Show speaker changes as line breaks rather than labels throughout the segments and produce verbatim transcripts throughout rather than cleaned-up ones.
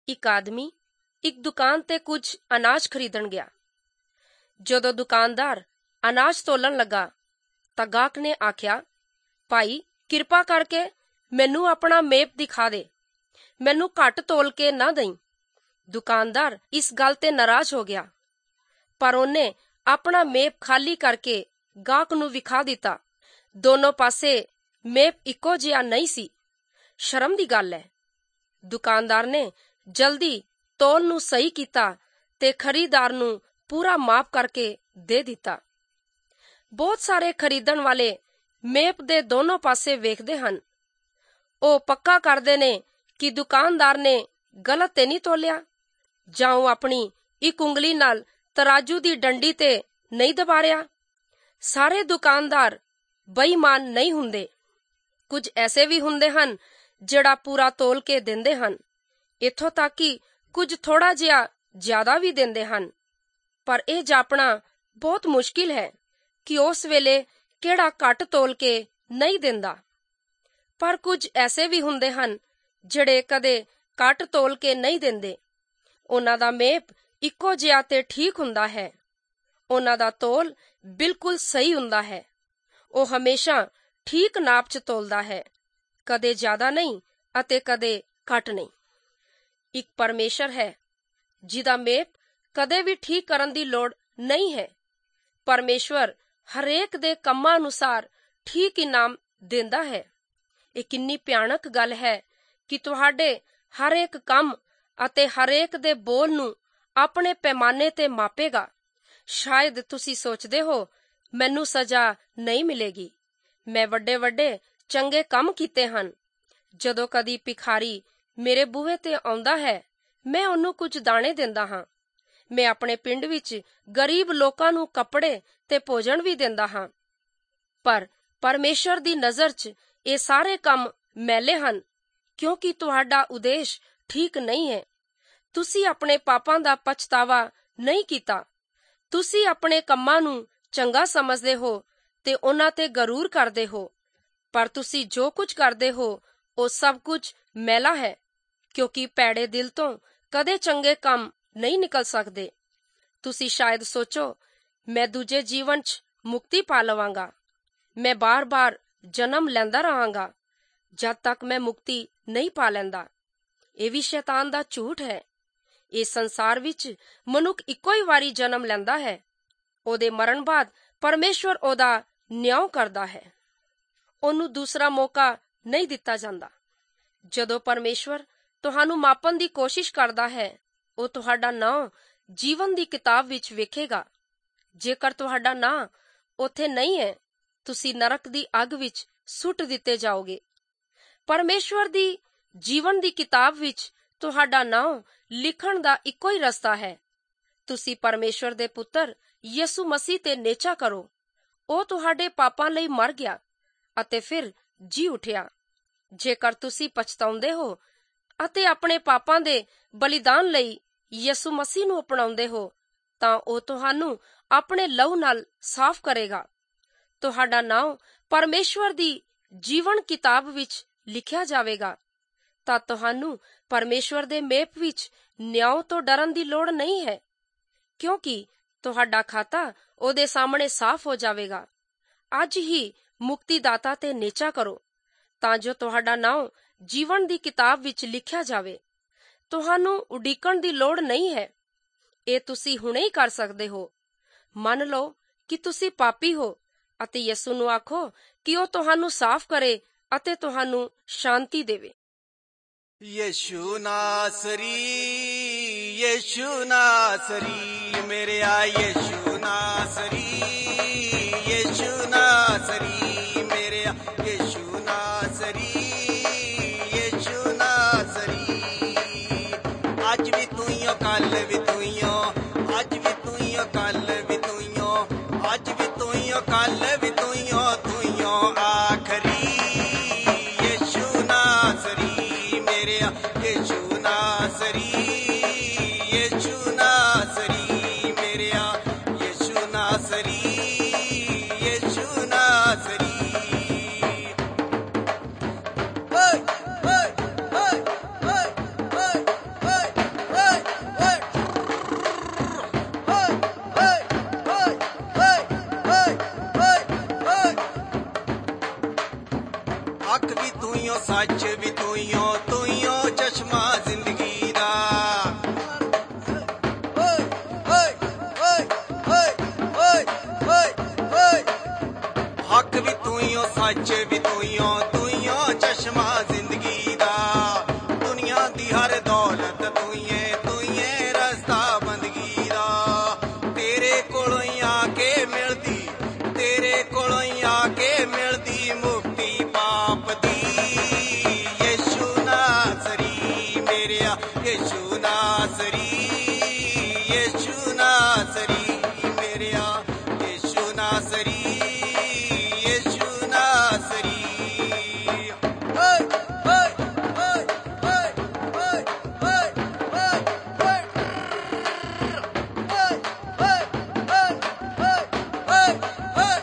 ਇੱਕ ਆਦਮੀ ਇੱਕ ਦੁਕਾਨ ਤੇ ਕੁਝ ਅਨਾਜ ਖਰੀਦਣ ਗਿਆ। ਜਦੋਂ ਦੁਕਾਨਦਾਰ ਅਨਾਜ ਤੋਲਣ ਲੱਗਾ ਤਾਂ ਗਾਹਕ ਨੇ ਆਖਿਆ, ਭਾਈ ਕਿਰਪਾ ਕਰਕੇ ਮੈਨੂੰ ਆਪਣਾ ਮੇਪ ਦਿਖਾ ਦੇ, ਮੈਨੂੰ ਘੱਟ ਤੋਲ ਕੇ ਨਾ ਦਈ। ਦੁਕਾਨਦਾਰ ਇਸ ਗੱਲ ਤੇ ਨਾਰਾਜ਼ ਹੋ ਗਿਆ, ਪਰ ਉਹਨੇ ਆਪਣਾ ਮੇਪ ਖਾਲੀ ਕਰਕੇ ਗਾਹਕ ਨੂੰ ਵਿਖਾ ਦਿੱਤਾ। ਦੋਨੋਂ ਪਾਸੇ ਮੇਪ ਇੱਕੋ ਜਿਹਾ ਨਹੀਂ ਸੀ। ਸ਼ਰਮ ਦੀ ਗੱਲ ਹੈ। ਦੁਕਾਨਦਾਰ ਨੇ ਜਲਦੀ ਤੋਲ ਨੂੰ ਸਹੀ ਕੀਤਾ ਤੇ ਖਰੀਦਦਾਰ ਨੂੰ ਪੂਰਾ ਮਾਪ ਕਰਕੇ ਦੇ ਦਿੱਤਾ। ਬਹੁਤ ਸਾਰੇ ਖਰੀਦਣ ਵਾਲੇ ਮੇਪ ਦੇ ਦੋਨੋਂ ਪਾਸੇ ਵੇਖਦੇ ਹਨ। ਉਹ ਪੱਕਾ ਕਰਦੇ ਨੇ ਕਿ ਦੁਕਾਨਦਾਰ ਨੇ ਗਲਤ ਤੇ ਨਹੀਂ ਤੋਲਿਆ, ਜਾਂ ਉਹ ਆਪਣੀ ਇੱਕ ਉਂਗਲੀ ਨਾਲ ਤਰਾਜੂ ਦੀ ਡੰਡੀ ਤੇ ਨਹੀਂ ਦਬਾ ਰਿਹਾ। ਸਾਰੇ ਦੁਕਾਨਦਾਰ ਬੇਈਮਾਨ ਨਹੀਂ ਹੁੰਦੇ। ਕੁਝ ਐਸੇ ਵੀ ਹੁੰਦੇ ਹਨ ਜਿਹੜਾ ਪੂਰਾ ਤੋਲ ਕੇ ਦਿੰਦੇ ਹਨ, ਇੱਥੋਂ ਤੱਕ ਕਿ ਕੁਝ ਥੋੜਾ ਜਿਹਾ ਜ਼ਿਆਦਾ ਵੀ ਦਿੰਦੇ ਹਨ। ਪਰ ਇਹ ਜਾਪਣਾ ਬਹੁਤ ਮੁਸ਼ਕਿਲ ਹੈ ਕਿ ਉਸ ਵੇਲੇ ਕਿਹੜਾ ਘੱਟ ਤੋਲ ਕੇ ਨਹੀਂ ਦਿੰਦਾ। ਪਰ ਕੁਝ ਐਸੇ ਵੀ ਹੁੰਦੇ ਹਨ ਜਿਹੜੇ ਕਦੇ ਘੱਟ ਤੋਲ ਕੇ ਨਹੀਂ ਦਿੰਦੇ। ਉਹਨਾਂ ਦਾ ਮੇਪ ਇੱਕੋ ਜਿਹਾ ਤੇ ਠੀਕ ਹੁੰਦਾ ਹੈ। ਉਹਨਾਂ ਦਾ ਤੋਲ ਬਿਲਕੁਲ ਸਹੀ ਹੁੰਦਾ ਹੈ। ਉਹ ਹਮੇਸ਼ਾ ਠੀਕ ਨਾਪ 'ਚ ਤੋਲਦਾ ਹੈ, ਕਦੇ ਜ਼ਿਆਦਾ ਨਹੀਂ ਅਤੇ ਕਦੇ ਘੱਟ ਨਹੀਂ। ਇੱਕ ਪਰਮੇਸ਼ਰ ਹੈ ਜਿਹਦਾ ਮੇਪ ਕਦੇ ਵੀ ਠੀਕ ਕਰਨ ਦੀ ਲੋੜ ਨਹੀਂ ਹੈ। ਪਰਮੇਸ਼ਵਰ ਹਰੇਕ ਦੇ ਕੰਮਾਂ ਅਨੁਸਾਰ ਠੀਕ ਇਨਾਮ ਦਿੰਦਾ ਹੈ। ਇਹ ਕਿੰਨੀ ਭਿਆਨਕ ਗੱਲ ਹੈ ਕਿ ਤੁਹਾਡੇ ਹਰੇਕ ਕੰਮ ਅਤੇ ਹਰੇਕ ਦੇ ਬੋਲ ਨੂੰ ਆਪਣੇ ਪੈਮਾਨੇ ਤੇ ਮਾਪੇਗਾ। ਸ਼ਾਇਦ ਤੁਸੀਂ ਸੋਚਦੇ ਹੋ, ਮੈਨੂੰ ਸਜ਼ਾ ਨਹੀਂ ਮਿਲੇਗੀ, ਮੈਂ ਵੱਡੇ ਵੱਡੇ ਚੰਗੇ ਕੰਮ ਕੀਤੇ ਹਨ। ਜਦੋਂ ਕਦੀ ਭਿਖਾਰੀ ਮੇਰੇ ਬੂਹੇ ਤੇ ਆਉਂਦਾ ਹੈ, ਮੈਂ ਉਹਨੂੰ ਕੁਝ ਦਾਣੇ ਦਿੰਦਾ ਹਾਂ। ਮੈਂ ਆਪਣੇ ਪਿੰਡ ਵਿੱਚ ਗਰੀਬ ਲੋਕਾਂ ਨੂੰ ਕੱਪੜੇ ਤੇ ਭੋਜਨ ਵੀ ਦਿੰਦਾ ਹਾਂ। ਪਰ ਪਰਮੇਸ਼ਰ ਦੀ ਨਜ਼ਰ 'ਚ ਇਹ ਸਾਰੇ ਕੰਮ ਮੈਲੇ ਹਨ, ਕਿਉਂਕਿ ਤੁਹਾਡਾ ਉਦੇਸ਼ ਠੀਕ ਨਹੀਂ ਹੈ। ਤੁਸੀਂ ਆਪਣੇ ਪਾਪਾਂ ਦਾ ਪਛਤਾਵਾ ਨਹੀਂ ਕੀਤਾ। ਤੁਸੀਂ ਆਪਣੇ ਕੰਮਾਂ ਨੂੰ ਚੰਗਾ ਸਮਝਦੇ ਹੋ ਤੇ ਉਹਨਾਂ ਤੇ ਗਰੂਰ ਕਰਦੇ ਹੋ, ਪਰ ਤੁਸੀਂ ਜੋ ਕੁਝ ਕਰਦੇ ਹੋ ਉਹ ਸਭ ਕੁਝ ਮੈਲਾ ਹੈ, ਕਿਉਂਕਿ ਭੈੜੇ ਦਿਲ ਤੋਂ ਕਦੇ ਚੰਗੇ ਕੰਮ ਨਹੀਂ ਨਿਕਲ ਸਕਦੇ। ਤੁਸੀਂ ਸ਼ਾਇਦ ਸੋਚੋ, ਮੈਂ ਦੂਜੇ ਜੀਵਨ 'ਚ ਮੁਕਤੀ ਪਾ ਲਵਾਂਗਾ, ਮੈਂ ਬਾਰ-ਬਾਰ ਜਨਮ ਲੈਂਦਾ ਰਹਾਂਗਾ ਜਦ ਤੱਕ ਮੈਂ ਮੁਕਤੀ ਨਹੀਂ ਪਾ ਲੈਂਦਾ। ਇਹ ਵੀ ਸ਼ੈਤਾਨ ਦਾ ਝੂਠ ਹੈ। ਇਸ ਸੰਸਾਰ ਵਿੱਚ ਮਨੁੱਖ ਇੱਕੋ ਹੀ ਵਾਰੀ ਜਨਮ ਲੈਂਦਾ ਹੈ। ਉਹਦੇ ਮਰਨ ਬਾਅਦ ਪਰਮੇਸ਼ਵਰ ਉਹਦਾ ਨਿਆਂ ਕਰਦਾ ਹੈ। ਉਹਨੂੰ ਦੂਸਰਾ ਮੌਕਾ ਨਹੀਂ ਦਿੱਤਾ ਜਾਂਦਾ। ਜਦੋਂ ਪਰਮੇਸ਼ਵਰ ਤੁਹਾਨੂੰ ਮਾਪਣ ਦੀ ਕੋਸ਼ਿਸ਼ ਕਰਦਾ ਹੈ, ਉਹ ਤੁਹਾਡਾ ਨਾਂ ਜੀਵਨ ਦੀ ਕਿਤਾਬ ਵਿੱਚ ਵੇਖੇਗਾ। ਜੇਕਰ ਤੁਹਾਡਾ ਨਾਂ ਉੱਥੇ ਨਹੀਂ ਹੈ, ਤੁਸੀਂ ਨਰਕ ਦੀ ਅੱਗ ਵਿੱਚ ਸੁੱਟ ਦਿੱਤੇ ਜਾਓਗੇ। ਪਰਮੇਸ਼ਵਰ ਦੀ ਜੀਵਨ ਦੀ ਕਿਤਾਬ ਵਿੱਚ ਤੁਹਾਡਾ ਨਾਂ ਲਿਖਣ ਦਾ ਇੱਕੋ ਹੀ ਰਸਤਾ ਹੈ। ਤੁਸੀਂ ਪਰਮੇਸ਼ਵਰ ਦੇ ਪੁੱਤਰ ਯਿਸੂ ਮਸੀਹ ਤੇ ਨੇਚਾ ਕਰੋ। ਉਹ ਤੁਹਾਡੇ ਪਾਪਾਂ ਲਈ ਮਰ ਗਿਆ ਅਤੇ ਫਿਰ ਜੀ ਉਠਿਆ। ਜੇਕਰ ਤੁਸੀਂ ਪਛਤਾਉਂਦੇ ਹੋ ਅਤੇ ਆਪਣੇ ਪਾਪਾਂ ਦੇ ਬਲੀਦਾਨ ਲਈ ਯਿਸੂ ਮਸੀਹ ਨੂੰ ਅਪਣਾਉਂਦੇ ਹੋ, ਤਾਂ ਉਹ ਤੁਹਾਨੂੰ ਆਪਣੇ ਲਹੂ ਨਾਲ ਸਾਫ਼ ਕਰੇਗਾ। ਤੁਹਾਡਾ ਨਾਮ ਪਰਮੇਸ਼ਵਰ ਦੀ ਜੀਵਨ ਕਿਤਾਬ ਵਿੱਚ ਲਿਖਿਆ ਜਾਵੇਗਾ। ਤਾਂ ਤੁਹਾਨੂੰ ਪਰਮੇਸ਼ਵਰ ਦੇ ਮੇਪ ਵਿੱਚ ਨਿਆਂ ਤੋਂ ਡਰਨ ਦੀ ਲੋੜ ਨਹੀਂ ਹੈ, ਕਿਉਂਕਿ ਤੁਹਾਡਾ ਖਾਤਾ ਉਹਦੇ ਸਾਹਮਣੇ ਸਾਫ਼ ਹੋ ਜਾਵੇਗਾ। ਅੱਜ ਹੀ ਮੁਕਤੀਦਾਤਾ ਤੇ ਨੇਚਾ ਕਰੋ, ਤਾਂ ਜੋ ਤੁਹਾਡਾ ਨਾਮ ਜੀਵਨ ਦੀ ਕਿਤਾਬ ਵਿੱਚ ਲਿਖਿਆ ਜਾਵੇ। ਤੁਹਾਨੂੰ ਉਡੀਕਣ ਦੀ ਲੋੜ ਨਹੀਂ ਹੈ। ਇਹ ਤੁਸੀਂ ਹੁਣੇ ਹੀ ਕਰ ਸਕਦੇ ਹੋ। ਮੰਨ ਲਓ ਕਿ ਤੁਸੀਂ ਪਾਪੀ ਹੋ ਅਤੇ ਯਿਸੂ ਨੂੰ ਆਖੋ ਕਿ ਉਹ ਤੁਹਾਨੂੰ ਸਾਫ਼ ਕਰੇ ਅਤੇ ਤੁਹਾਨੂੰ ਸ਼ਾਂਤੀ ਦੇਵੇ।
ਯਿਸੂ ਨਾਸਰੀ, ਯਿਸੂ ਨਾਸਰੀ, ਮੇਰੇ ਆ ਯਿਸੂ ਨਾਸਰੀ, ਯਿਸੂ ਨਾਸਰੀ, ਮੇਰੇ ਆ ਯਿਸੂ ਨਾਸਰੀ, ਯਿਸੂ ਨਾਸਰੀ। ਅੱਜ ਵੀ ਤੂੰ ਹੀ ਓ, ਕੱਲ ਵੀ ਤੂੰ ਹੀ ਓ, ਅੱਜ ਵੀ ਤੂੰ ਹੀ ਓ, ਕੱਲ ਵੀ ਤੂੰ ਹੀ ਓ, ਅੱਜ ਵੀ ਤੂੰ ਹੀ ਓ, ਕੱਲ ਵੀ ਤੂੰ ਹੀ ਓ, ਤੂੰ ਹੀ ਓ ਆਖਰੀ। ਯਿਸੂ ਨਾਸਰੀ, ਮੇਰੇ ਆ ਯਿਸੂ ਨਾਸਰੀ, ਯਿਸੂ ਨਾਸਰੀ, ਮੇਰੇ ਆ ਯਿਸੂ ਨਾਸਰੀ, ਯਿਸੂ ਨਾਸਰੀ। ਓਏ ਓਏ ਓਏ ਓਏ ਓਏ ਓਏ ਮਕਸਦ ਤੂੰ ਹੀ ਏ, ਤੂੰ ਹੀ ਏ ਰਸਤਾ ਬੰਦਗੀ ਦਾ। ਤੇਰੇ ਕੋਲੋਂ ਹੀ ਆ ਕੇ ਮਿਲਦੀ, ਤੇਰੇ ਕੋਲੋਂ ਹੀ ਆ ਕੇ ਮਿਲਦੀ ਮੁਕਤੀ ਪਾਪ ਦੀ। ਯਿਸੂ ਨਾਸਰੀ ਮੇਰਿਆ, ਯਿਸੂ ਨਾਸਰੀ, ਯਿਸੂ ਨਾਸਰੀ ਮੇਰਿਆ, ਯਿਸੂ ਨਾਸਰੀ, ਯਿਸੂ ਨਾਸਰੀ। ਓਏ ਓਏ ਓਏ ਓਏ ਓਏ ਓਏ ਓਏ ਓਏ ਓਏ ਓਏ ਓਏ।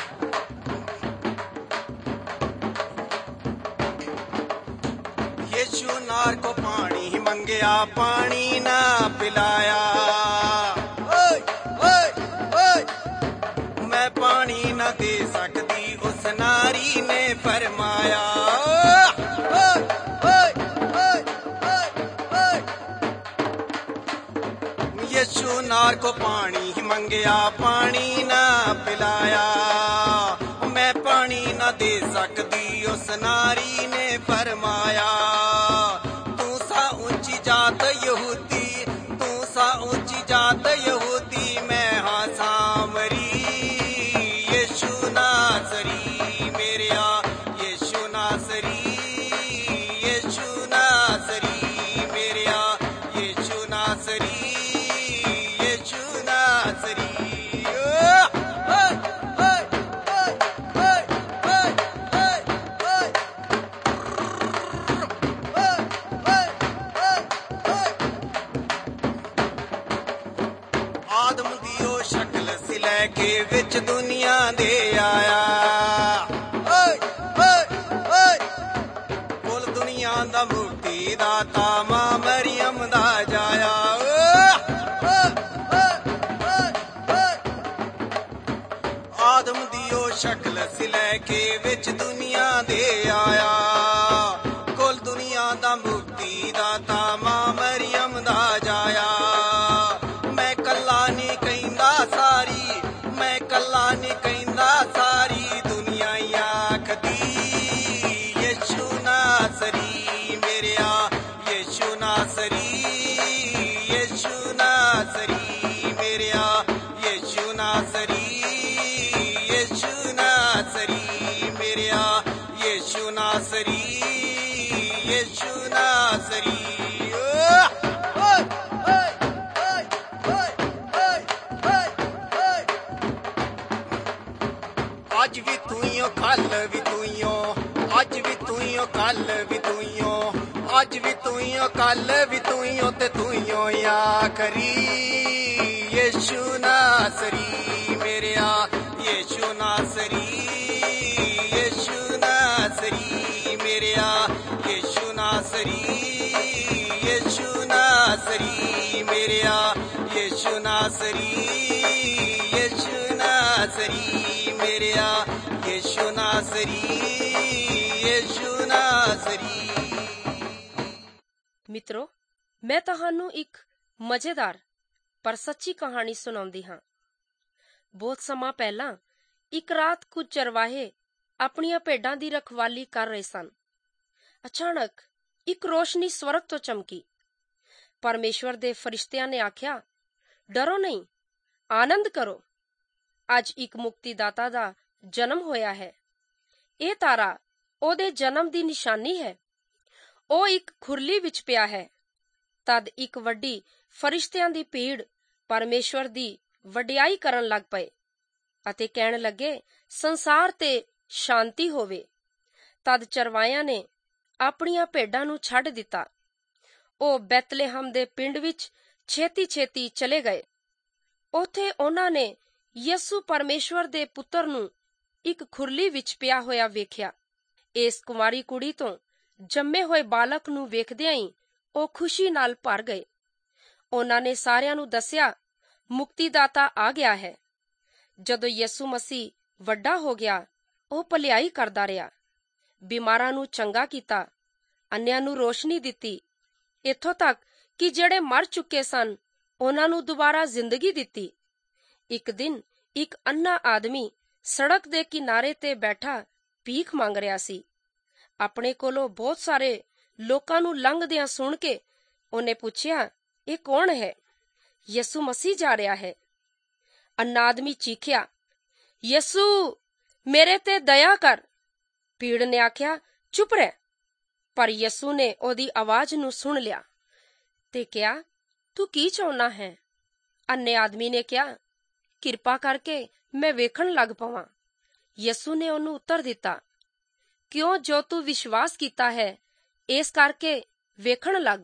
ਯਿਸੂ ਨਾਰ ਕੋ ਪਾਣੀ ਮੰਗਿਆ, ਪਾਣੀ ਨਾ ਪਿਲਾਇਆ। ਓਏ ਓਏ ਓਏ ਮੈਂ ਪਾਣੀ ਨਾ ਦੇ ਸਕਦੀ, ਉਸ ਨਾਰੀ ਨੇ ਫਰਮਾਇਆ। ਓਏ ਓਏ ਓਏ ਓਏ ਓਏ ਯਿਸੂ ਨਾਰ ਕੋ ਪਾਣੀ ਮੰਗਿਆ, ਪਾਣੀ ਨਾ ਪਿਲਾਇਆ। ਮੈਂ ਪਾਣੀ ਨਾ ਦੇ ਸਕਦੀ, ਉਸ ਨਾਰੀ ਨੇ ਫਰਮਾਇਆ। ਤੂੰ ਸਾ ਉੱਚੀ ਜਾਤ ਯਹੂਦੀ, ਤੂੰ ਸਾ ਉੱਚੀ ਜਾਤ ਯਹੂਦੀ, ਮੈਂ ਹਾਂ ਸਾਮਰੀ। ਯਿਸੂ ਨਾਸਰੀ ਮੇਰਿਆ, ਯਿਸੂ ਨਾਸਰੀ, ਯਿਸੂ ਨਾਸਰੀ ਮੇਰਿਆ, ਯਿਸੂ ਨਾਸਰੀ, ਯਿਸੂ ਨਾਸਰੀ। ਓਏ ਓਏ ਓਏ ਓਏ ਓਏ ਓਏ ਓਏ ਓਏ ਆਦਮ ਦੀ ਉਹ ਸ਼ਕਲ ਸੀ ਲੈ ਕੇ ਵਿੱਚ ਦੁਨੀਆ ਦੇ ਆਇਆ। ਓਏ ਓਏ ਓਏ ਕੁੱਲ ਦੁਨੀਆ ਦਾ ਮੁਕਤੀ ਦਾਤਾ ਮਾਂ ਮਰੀਮ ਦਾ ਜਾਇਆ। ਓਏ ਓਏ ਓਏ ਆਦਮ ਦੀ ਉਹ ਸ਼ਕਲ ਸੀ ਲੈ ਕੇ ਵਿੱਚ ਦੁਨੀਆ ਦੇ ਆਇਆ। ਕੁੱਲ ਦੁਨੀਆ ਦਾ ਮੁਕਤੀ ਦਾਤਾ ਮਾਂ ਮਰੀਮ ਦਾ ਜਾਇਆ। ਮੈਂ ਕੱਲਾ ਨਹੀਂ ਕਹਿੰਦਾ ਸਾਰੀ, ਮੈਂ ਕੱਲਾ ਨਹੀਂ ਕਹਿੰਦਾ ਸਾਰੀ ਦੁਨੀਆ ਹੀ ਆਖਦੀ। ਯਿਸੂ ਨਾਸਰੀ ਮੇਰਿਆ, ਯਿਸੂ ਨਾਸਰੀ, ਯਿਸੂ ਨਾਸਰੀ ਮੇਰਿਆ, ਯਿਸੂ ਨਾਸਰੀ, ਯਿਸੂ ਨਾਸਰੀ ਮੇਰਿਆ, ਯਿਸੂ ਨਾਸਰੀ, ਯਿਸੂ ਨਾਸਰੀ। ਓਏ ਓਏ ਓਏ ਓਏ ਓਏ ਓਏ। ਅੱਜ ਵੀ ਤੂੰ ਹੀ ਓ, ਕੱਲ ਵੀ ਤੂੰ ਹੀ ਓ, ਅੱਜ ਵੀ ਤੂੰ ਹੀ ਓ, ਕੱਲ ਵੀ ਤੂੰ ਹੀ ਓ, ਅੱਜ ਵੀ ਤੂੰ ਹੀ ਓ, ਕੱਲ ਵੀ ਤੂੰ ਹੀ ਓ, ਤੇ ਤੂੰ ਹੀ ਓ ਆਖਰੀ। ਯਿਸੂ ਨਾਸਰੀ ਮੇਰਿਆ, ਯਿਸੂ ਨਾਸਰੀ, ਯਿਸੂ ਨਾਸਰੀ ਮੇਰਿਆ, ਯਿਸੂ ਨਾਸਰੀ, ਯਿਸੂ ਨਾਸਰੀ ਮੇਰਿਆ, ਯਿਸੂ ਨਾਸਰੀ, ਯਿਸੂ ਨਾਸਰੀ ਮੇਰਿਆ, ਯਿਸੂ ਨਾਸਰੀ, ਯਿਸੂ ਨਾਸਰੀ।
ਮਿੱਤਰੋ, ਮੈਂ ਤੁਹਾਨੂੰ ਇੱਕ ਮਜ਼ੇਦਾਰ ਪਰ ਸੱਚੀ ਕਹਾਣੀ ਸੁਣਾਉਂਦੀ ਹਾਂ। ਬਹੁਤ ਸਮਾਂ ਪਹਿਲਾਂ ਇੱਕ ਰਾਤ ਕੁਝ ਚਰਵਾਹੇ ਆਪਣੀਆਂ ਭੇਡਾਂ ਦੀ ਰਖਵਾਲੀ ਕਰ ਰਹੇ ਸਨ। ਅਚਾਨਕ ਇੱਕ ਰੋਸ਼ਨੀ ਸਵਰਗ ਤੋਂ ਚਮਕੀ। ਪਰਮੇਸ਼ਵਰ ਦੇ ਫਰਿਸ਼ਤਿਆਂ ਨੇ ਆਖਿਆ, ਡਰੋ ਨਹੀਂ, ਆਨੰਦ ਕਰੋ। ਅੱਜ ਇੱਕ ਮੁਕਤੀਦਾਤਾ ਦਾ ਜਨਮ ਹੋਇਆ ਹੈ। ਇਹ ਤਾਰਾ ਉਹਦੇ ਜਨਮ ਦੀ ਨਿਸ਼ਾਨੀ ਹੈ। ਉਹ ਇੱਕ ਖੁਰਲੀ ਵਿੱਚ ਪਿਆ ਹੈ। ਤਦ ਇੱਕ ਵੱਡੀ ਫਰਿਸ਼ਤਿਆਂ ਦੀ ਭੀੜ ਪਰਮੇਸ਼ਵਰ ਦੀ ਵਡਿਆਈ ਕਰਨ ਲੱਗ ਪਏ ਅਤੇ ਕਹਿਣ ਲੱਗੇ, ਸੰਸਾਰ ਤੇ ਸ਼ਾਂਤੀ ਹੋਵੇ। ਤਦ ਚਰਵਾਇਆਂ ਨੇ ਆਪਣੀਆਂ ਭੇਡਾਂ ਨੂੰ ਛੱਡ ਦਿੱਤਾ। ਉਹ ਬੈਤਲੇਹਮ ਦੇ ਪਿੰਡ ਵਿੱਚ ਛੇਤੀ-ਛੇਤੀ ਚਲੇ ਗਏ। ਉੱਥੇ ਉਹਨਾਂ ਨੇ ਯਿਸੂ ਪਰਮੇਸ਼ਵਰ ਦੇ ਪੁੱਤਰ ਨੂੰ ਇੱਕ ਖੁਰਲੀ ਵਿੱਚ ਪਿਆ ਹੋਇਆ ਵੇਖਿਆ। ਇਸ ਕੁਮਾਰੀ ਕੁੜੀ ਤੋਂ ਜੰਮੇ ਹੋਏ ਬਾਲਕ ਨੂੰ ਵੇਖਦਿਆਂ ਹੀ ਉਹ ਖੁਸ਼ੀ ਨਾਲ ਭਰ ਗਏ। ਉਹਨਾਂ ਨੇ ਸਾਰਿਆਂ ਨੂੰ ਦੱਸਿਆ, ਮੁਕਤੀਦਾਤਾ ਆ ਗਿਆ ਹੈ। ਜਦੋਂ ਯਿਸੂ ਮਸੀਹ ਵੱਡਾ ਹੋ ਗਿਆ, ਉਹ ਭਲਾਈ ਕਰਦਾ ਰਿਹਾ, ਬਿਮਾਰਾਂ ਨੂੰ ਚੰਗਾ ਕੀਤਾ, ਅੰਨ੍ਹਿਆਂ ਨੂੰ ਰੋਸ਼ਨੀ ਦਿੱਤੀ, ਇੱਥੋਂ ਤੱਕ ਕਿ ਜਿਹੜੇ ਮਰ ਚੁੱਕੇ ਸਨ ਉਹਨਾਂ ਨੂੰ ਦੁਬਾਰਾ ਜ਼ਿੰਦਗੀ ਦਿੱਤੀ। ਇੱਕ ਦਿਨ ਇੱਕ ਅੰਨਾ ਆਦਮੀ ਸੜਕ ਦੇ ਕਿਨਾਰੇ ਤੇ ਬੈਠਾ ਭੀਖ ਮੰਗ ਰਿਹਾ ਸੀ। ਆਪਣੇ ਕੋਲੋਂ ਬਹੁਤ ਸਾਰੇ ਲੋਕਾਂ ਨੂੰ ਲੰਘਦਿਆਂ ਸੁਣ ਕੇ ਉਹਨੇ ਪੁੱਛਿਆ, ਇਹ ਕੌਣ ਹੈ? ਯਿਸੂ ਮਸੀਹ ਜਾ ਰਿਹਾ ਹੈ। ਅੰਨਾ ਆਦਮੀ ਚੀਖਿਆ, ਯਿਸੂ ਮੇਰੇ ਤੇ ਦਇਆ ਕਰ। ਭੀੜ ਨੇ ਆਖਿਆ, ਚੁੱਪ ਰਹਿ। ਪਰ ਯਿਸੂ ਨੇ ਉਹਦੀ ਆਵਾਜ਼ ਨੂੰ ਸੁਣ ਲਿਆ ਤੇ ਕਿਹਾ, ਤੂੰ ਕੀ ਚਾਹੁੰਦਾ ਹੈ? ਅੰਨੇ ਆਦਮੀ ਨੇ ਕਿਹਾ, ਕਿਰਪਾ ਕਰਕੇ ਮੈਂ ਵੇਖਣ ਲੱਗ ਪਵਾਂ। ਯਿਸੂ ਨੇ ਉਹਨੂੰ ਉੱਤਰ ਦਿੱਤਾ, ਕਿਉਂ ਜੋ ਤੂੰ ਵਿਸ਼ਵਾਸ ਕੀਤਾ ਹੈ, ਇਸ ਕਰਕੇ ਵੇਖਣ ਲੱਗ।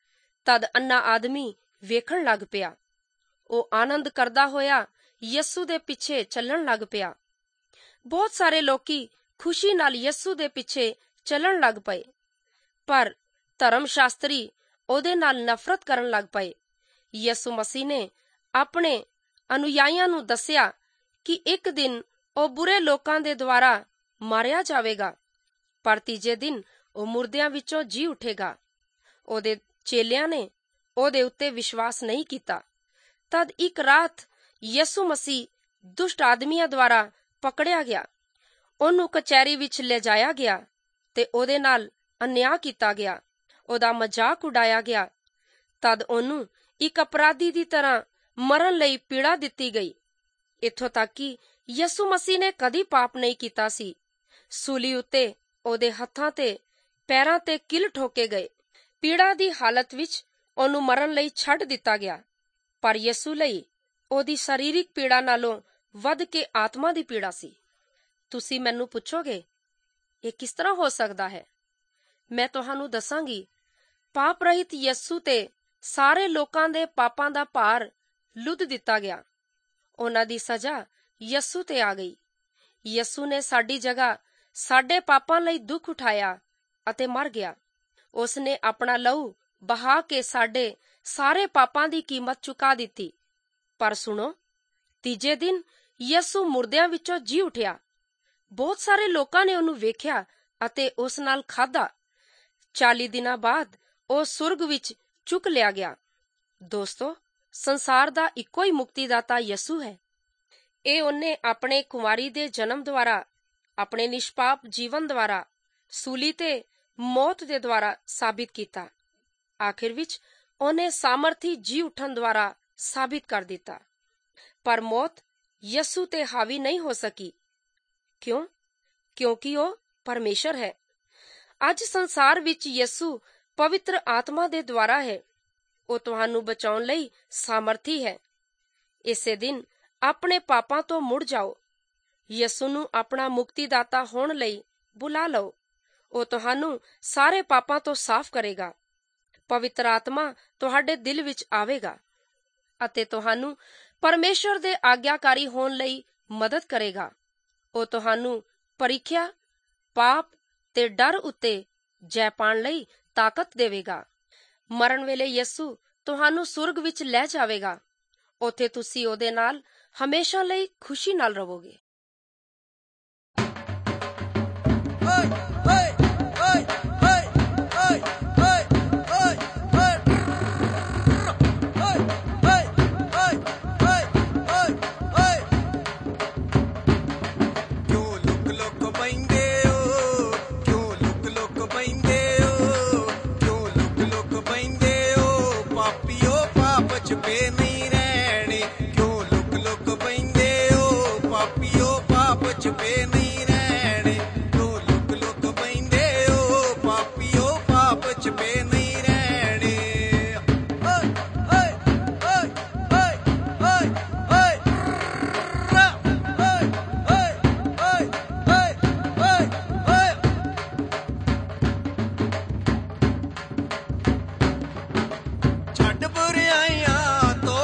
ਤਦ ਅੰਨਾ ਆਦਮੀ ਵੇਖਣ ਲੱਗ ਪਿਆ। ਉਹ ਆਨੰਦ ਕਰਦਾ ਹੋਇਆ ਯਿਸੂ ਦੇ ਪਿੱਛੇ ਚੱਲਣ ਲੱਗ ਪਿਆ। ਬਹੁਤ ਸਾਰੇ ਲੋਕੀ ਖੁਸ਼ੀ ਨਾਲ ਯਿਸੂ ਦੇ ਪਿੱਛੇ ਚੱਲਣ ਲੱਗ ਪਏ, ਪਰ ਧਰਮ ਸ਼ਾਸਤਰੀ ਉਹਦੇ ਨਾਲ ਨਫ਼ਰਤ ਕਰਨ ਲੱਗ ਪਏ। ਯਿਸੂ ਮਸੀਹ ਨੇ ਆਪਣੇ ਅਨੁਯਾਈਆਂ ਨੂੰ ਦੱਸਿਆ ਕਿ ਇੱਕ ਦਿਨ ਉਹ ਬੁਰੇ ਲੋਕਾਂ ਦੇ ਦੁਆਰਾ ਮਾਰਿਆ ਜਾਵੇਗਾ, ਪਰ ਤੀਜੇ ਦਿਨ ਉਹ ਮੁਰਦਿਆਂ ਵਿੱਚੋਂ ਜੀ ਉੱਠੇਗਾ। ਉਹਦੇ ਚੇਲਿਆਂ ਨੇ ਉਹਦੇ ਉੱਤੇ ਵਿਸ਼ਵਾਸ ਨਹੀਂ ਕੀਤਾ। ਤਦ ਇੱਕ ਰਾਤ ਯਿਸੂ ਮਸੀਹ ਦੁਸ਼ਟ ਆਦਮੀਆਂ ਦੁਆਰਾ ਪਕੜਿਆ ਗਿਆ। ਉਹਨੂੰ ਕਚਹਿਰੀ ਵਿੱਚ ਲਿਜਾਇਆ ਗਿਆ ਤੇ ਉਹਦੇ ਨਾਲ ਅਨਿਆਂ ਕੀਤਾ ਗਿਆ। ਉਹਦਾ ਮਜ਼ਾਕ ਉਡਾਇਆ ਗਿਆ। ਤਦ ਉਹਨੂੰ ਇੱਕ ਅਪਰਾਧੀ ਦੀ ਤਰ੍ਹਾਂ ਮਰਨ ਲਈ ਪੀੜਾ ਦਿੱਤੀ ਗਈ। ਇੱਥੋਂ ਤੱਕ ਕਿ ਯਿਸੂ ਮਸੀਹ ਨੇ ਕਦੀ ਪਾਪ ਨਹੀਂ ਕੀਤਾ ਸੀ। ਸੂਲੀ ਉੱਤੇ ਉਹਦੇ ਹੱਥਾਂ ਤੇ ਪੈਰਾਂ ਤੇ ਕਿੱਲ ਠੋਕੇ ਗਏ। ਪੀੜਾ ਦੀ ਹਾਲਤ ਵਿੱਚ ਉਹਨੂੰ ਮਰਨ ਲਈ ਛੱਡ ਦਿੱਤਾ ਗਿਆ। ਪਰ ਯਿਸੂ ਲਈ ਉਹਦੀ ਸਰੀਰਕ ਪੀੜਾ ਨਾਲੋਂ ਵੱਧ ਕੇ ਆਤਮਾ ਦੀ ਪੀੜਾ ਸੀ। ਤੁਸੀਂ ਮੈਨੂੰ ਪੁੱਛੋਗੇ, ਇਹ ਕਿਸ ਤਰ੍ਹਾਂ ਹੋ ਸਕਦਾ ਹੈ? ਮੈਂ ਤੁਹਾਨੂੰ ਦੱਸਾਂਗੀ। ਪਾਪ ਰਹਿਤ ਯਿਸੂ ਤੇ ਸਾਰੇ ਲੋਕਾਂ ਦੇ ਪਾਪਾਂ ਦਾ ਭਾਰ ਲੁੱਦ ਦਿੱਤਾ ਗਿਆ। ਉਹਨਾਂ ਦੀ ਸਜ਼ਾ ਯਿਸੂ ਤੇ ਆ ਗਈ। ਯਿਸੂ ਨੇ ਸਾਡੀ ਜਗ੍ਹਾ ਸਾਡੇ ਪਾਪਾਂ ਲਈ ਦੁੱਖ ਉਠਾਇਆ ਅਤੇ ਮਰ ਗਿਆ। ਉਸ ਨੇ ਆਪਣਾ ਲਹੂ ਬਹਾ ਕੇ ਸਾਡੇ ਸਾਰੇ ਪਾਪਾਂ ਦੀ ਕੀਮਤ ਚੁਕਾ ਦਿੱਤੀ। ਪਰ ਸੁਣੋ, ਤੀਜੇ ਦਿਨ ਯਿਸੂ ਮੁਰਦਿਆਂ ਵਿੱਚੋਂ ਜੀ ਉੱਠਿਆ। ਬਹੁਤ ਸਾਰੇ ਲੋਕਾਂ ਨੇ ਉਹਨੂੰ ਵੇਖਿਆ ਅਤੇ ਉਸ ਨਾਲ ਖਾਧਾ। ਚਾਲੀ ਦਿਨਾਂ ਬਾਅਦ ਉਹ ਸੁਰਗ ਵਿੱਚ ਚੁੱਕ ਲਿਆ ਗਿਆ। ਦੋਸਤੋ, ਸੰਸਾਰ ਦਾ ਇੱਕੋ ਹੀ ਮੁਕਤੀਦਾਤਾ ਯਿਸੂ ਹੈ। ਇਹ ਉਹਨੇ ਆਪਣੇ ਕੁਮਾਰੀ ਦੇ ਜਨਮ ਦੁਆਰਾ, ਆਪਣੇ ਨਿਸ਼ਪਾਪ ਜੀਵਨ ਦੁਆਰਾ, ਸੂਲੀ ਤੇ ਮੌਤ ਦੇ ਦੁਆਰਾ ਸਾਬਿਤ ਕੀਤਾ। ਆਖਿਰ ਵਿੱਚ ਉਹਨੇ ਸਾਮਰਥੀ ਜੀ ਉੱਠਣ ਦੁਆਰਾ ਸਾਬਿਤ ਕਰ ਦਿੱਤਾ। ਪਰ ਮੌਤ ਯਿਸੂ ਤੇ ਹਾਵੀ ਨਹੀਂ ਹੋ ਸਕੀ। ਕਿਉਂ? ਕਿਉਂਕਿ ਉਹ ਪਰਮੇਸ਼ਰ ਹੈ। ਅੱਜ ਸੰਸਾਰ ਵਿੱਚ ਯਿਸੂ ਪਵਿੱਤਰ ਆਤਮਾ ਦੇ ਦੁਆਰਾ ਹੈ। ਉਹ ਤੁਹਾਨੂੰ ਬਚਾਉਣ ਲਈ ਸਾਮਰਥੀ ਹੈ। ਇਸੇ ਦਿਨ ਆਪਣੇ ਪਾਪਾਂ ਤੋਂ ਮੁੜ ਜਾਓ। ਯਿਸੂ ਨੂੰ ਆਪਣਾ ਮੁਕਤੀਦਾਤਾ ਹੋਣ ਲਈ ਬੁਲਾ ਲਓ। ਉਹ ਤੁਹਾਨੂੰ ਸਾਰੇ ਪਾਪਾਂ ਤੋਂ ਸਾਫ਼ ਕਰੇਗਾ। ਪਵਿੱਤਰ ਆਤਮਾ ਤੁਹਾਡੇ ਦਿਲ ਵਿੱਚ ਆਵੇਗਾ ਅਤੇ ਤੁਹਾਨੂੰ ਪਰਮੇਸ਼ਰ ਦੇ ਆਗਿਆਕਾਰੀ ਹੋਣ ਲਈ ਮਦਦ ਕਰੇਗਾ। ਉਹ ਤੁਹਾਨੂੰ ਪਰੀਖਿਆ, ਪਾਪ ਤੇ ਡਰ ਉੱਤੇ ਜੈ ਪਾਉਣ ਲਈ ਤਾਕਤ ਦੇਵੇਗਾ। ਮਰਨ ਵੇਲੇ ਯਿਸੂ ਤੁਹਾਨੂੰ ਸੁਰਗ ਵਿੱਚ ਲੈ ਜਾਵੇਗਾ। ਉੱਥੇ ਤੁਸੀਂ ਉਹਦੇ ਨਾਲ ਹਮੇਸ਼ਾ ਲਈ ਖੁਸ਼ੀ ਨਾਲ ਰਹੋਗੇ।
ਛੱਡ ਬੁਰਾਈਆਂ ਤੋਂ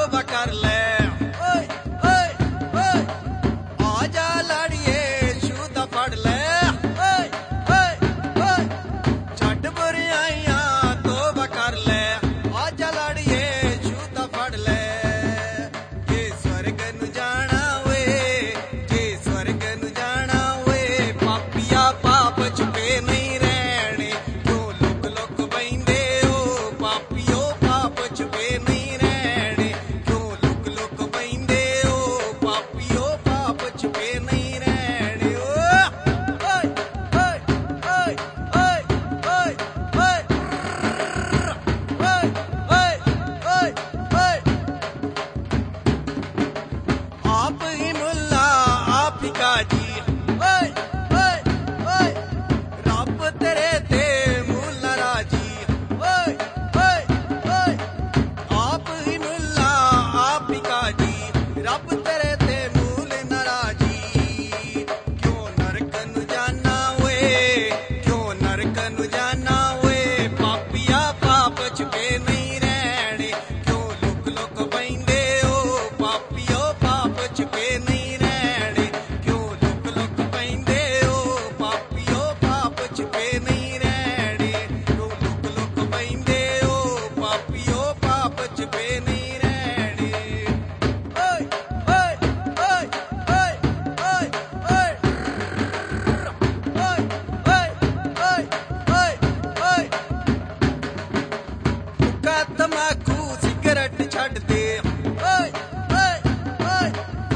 ਤਮਾਕੂ ਸਿਗਰਟ ਛੱਡ ਦੇ, ਓਏ ਓਏ ਓਏ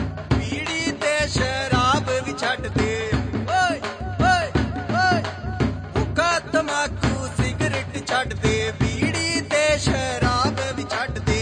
ਬੀੜੀ ਤੇ ਸ਼ਰਾਬ ਵੀ ਛੱਡ ਦੇ, ਓਏ ਓਏ ਓਏ ਹੁੱਕਾ ਤਮਾਕੂ ਸਿਗਰਟ ਛੱਡ ਦੇ, ਬੀੜੀ ਤੇ ਸ਼ਰਾਬ ਵੀ ਛੱਡ ਦੇ।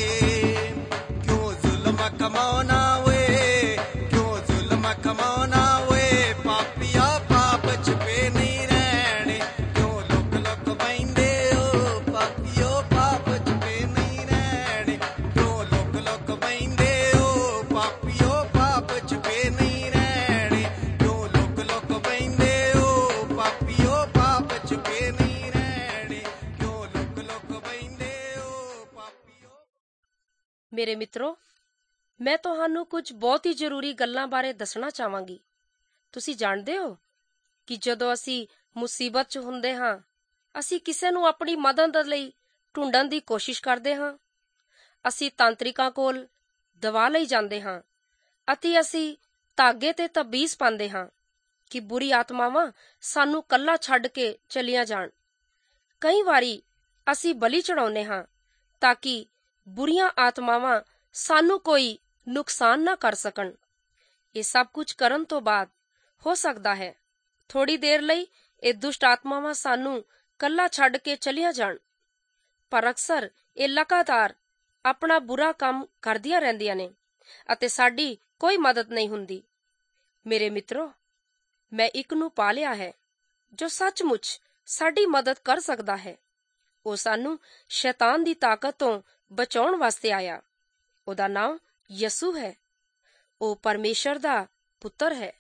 ਕਿਉਂ ਜ਼ੁਲਮ ਕਮਾਉਣਾ ਓਏ, ਕਿਉਂ ਜ਼ੁਲਮ ਕਮਾਉਣਾ ਓਏ, ਪਾਪੀਆ ਪਾਪ ਛੁਪੇ ਨਹੀਂ ਰਹਿਣੇ, ਕਿਉਂ ਲੁਕ ਲੁਕ ਬੈਂਦੇ ਓ ਪਾਪੀਓ, ਪਾਪ ਛੁਪੇ ਨਹੀਂ ਰਹਿਣੇ, ਕਿਉਂ ਲੁਕ ਲੁਕ ਬੈਂਦੇ ਓ ਪਾਪੀਓ, ਪਾਪ ਛੁਪੇ ਨਹੀਂ ਰਹਿਣੇ, ਕਿਉਂ ਲੁਕ ਲੁਕ ਬੈਂਦੇ ਓ ਪਾਪੀਓ, ਪਾਪ ਛੁਪੇ ਨਹੀਂ ਰਹਿਣੇ, ਕਿਉਂ ਲੁਕ ਲੁਕ ਬੈਂਦੇ ਓ ਪਾਪੀਓ।
ਮੇਰੇ ਮਿੱਤਰੋ, ਮੈਂ ਤੁਹਾਨੂੰ ਕੁਝ ਬਹੁਤ ਹੀ ਜ਼ਰੂਰੀ ਗੱਲਾਂ ਬਾਰੇ ਦੱਸਣਾ ਚਾਹਾਂਗੀ। ਤੁਸੀਂ ਜਾਣਦੇ ਹੋ ਕਿ ਜਦੋਂ ਅਸੀਂ ਮੁਸੀਬਤ 'ਚ ਹੁੰਦੇ ਹਾਂ, ਅਸੀਂ ਕਿਸੇ ਨੂੰ ਆਪਣੀ ਮਦਦ ਲਈ ਢੂੰਡਣ ਦੀ ਕੋਸ਼ਿਸ਼ ਕਰਦੇ ਹਾਂ। ਅਸੀਂ ਤਾਂਤਰਿਕਾਂ ਕੋਲ ਦਵਾ ਲਈ ਜਾਂਦੇ ਹਾਂ ਅਤੇ ਅਸੀਂ ਧਾਗੇ ਤੇ ਤਬੀਜ਼ ਪਾਉਂਦੇ ਹਾਂ ਕਿ ਬੁਰੀ ਆਤਮਾਵਾਂ ਸਾਨੂੰ ਕੱਲਾ ਛੱਡ ਕੇ ਚਲੀਆਂ ਜਾਣ। ਕਈ ਵਾਰੀ ਅਸੀਂ ਬਲੀ ਚੜਾਉਂਦੇ ਹਾਂ ਤਾਂ ਕਿ ਬੁਰੀਆਂ ਆਤਮਾਵਾਂ ਸਾਨੂੰ ਕੋਈ ਨੁਕਸਾਨ ਨਾ ਕਰ ਸਕਣ। ਇਹ ਸਭ ਕੁਝ ਕਰਨ ਤੋਂ ਬਾਅਦ ਹੋ ਸਕਦਾ ਹੈ ਥੋੜੀ ਦੇਰ ਲਈ ਇਹ ਦੁਸ਼ਟ ਆਤਮਾਵਾਂ ਸਾਨੂੰ ਕੱਲਾ ਛੱਡ ਕੇ ਚਲੀਆਂ ਜਾਣ, ਪਰ ਅਕਸਰ ਇਹ ਲਗਾਤਾਰ ਆਪਣਾ ਬੁਰਾ ਕੰਮ ਕਰਦੀਆਂ ਰਹਿੰਦੀਆਂ ਨੇ ਅਤੇ ਸਾਡੀ ਕੋਈ ਮਦਦ ਨਹੀਂ ਹੁੰਦੀ। ਮੇਰੇ ਮਿੱਤਰੋ, ਮੈਂ ਇੱਕ ਨੂੰ ਪਾ ਲਿਆ ਹੈ ਜੋ ਸੱਚਮੁੱਚ ਸਾਡੀ ਮਦਦ ਕਰ ਸਕਦਾ ਹੈ। ਉਹ ਸਾਨੂੰ ਸ਼ੈਤਾਨ ਦੀ ਤਾਕਤ ਤੋਂ ਬਚਾਉਣ ਵਾਸਤੇ ਆਇਆ। ਉਹਦਾ ਨਾਮ ਯਸੂ ਹੈ। ਉਹ ਪਰਮੇਸ਼ਰ ਦਾ ਪੁੱਤਰ ਹੈ।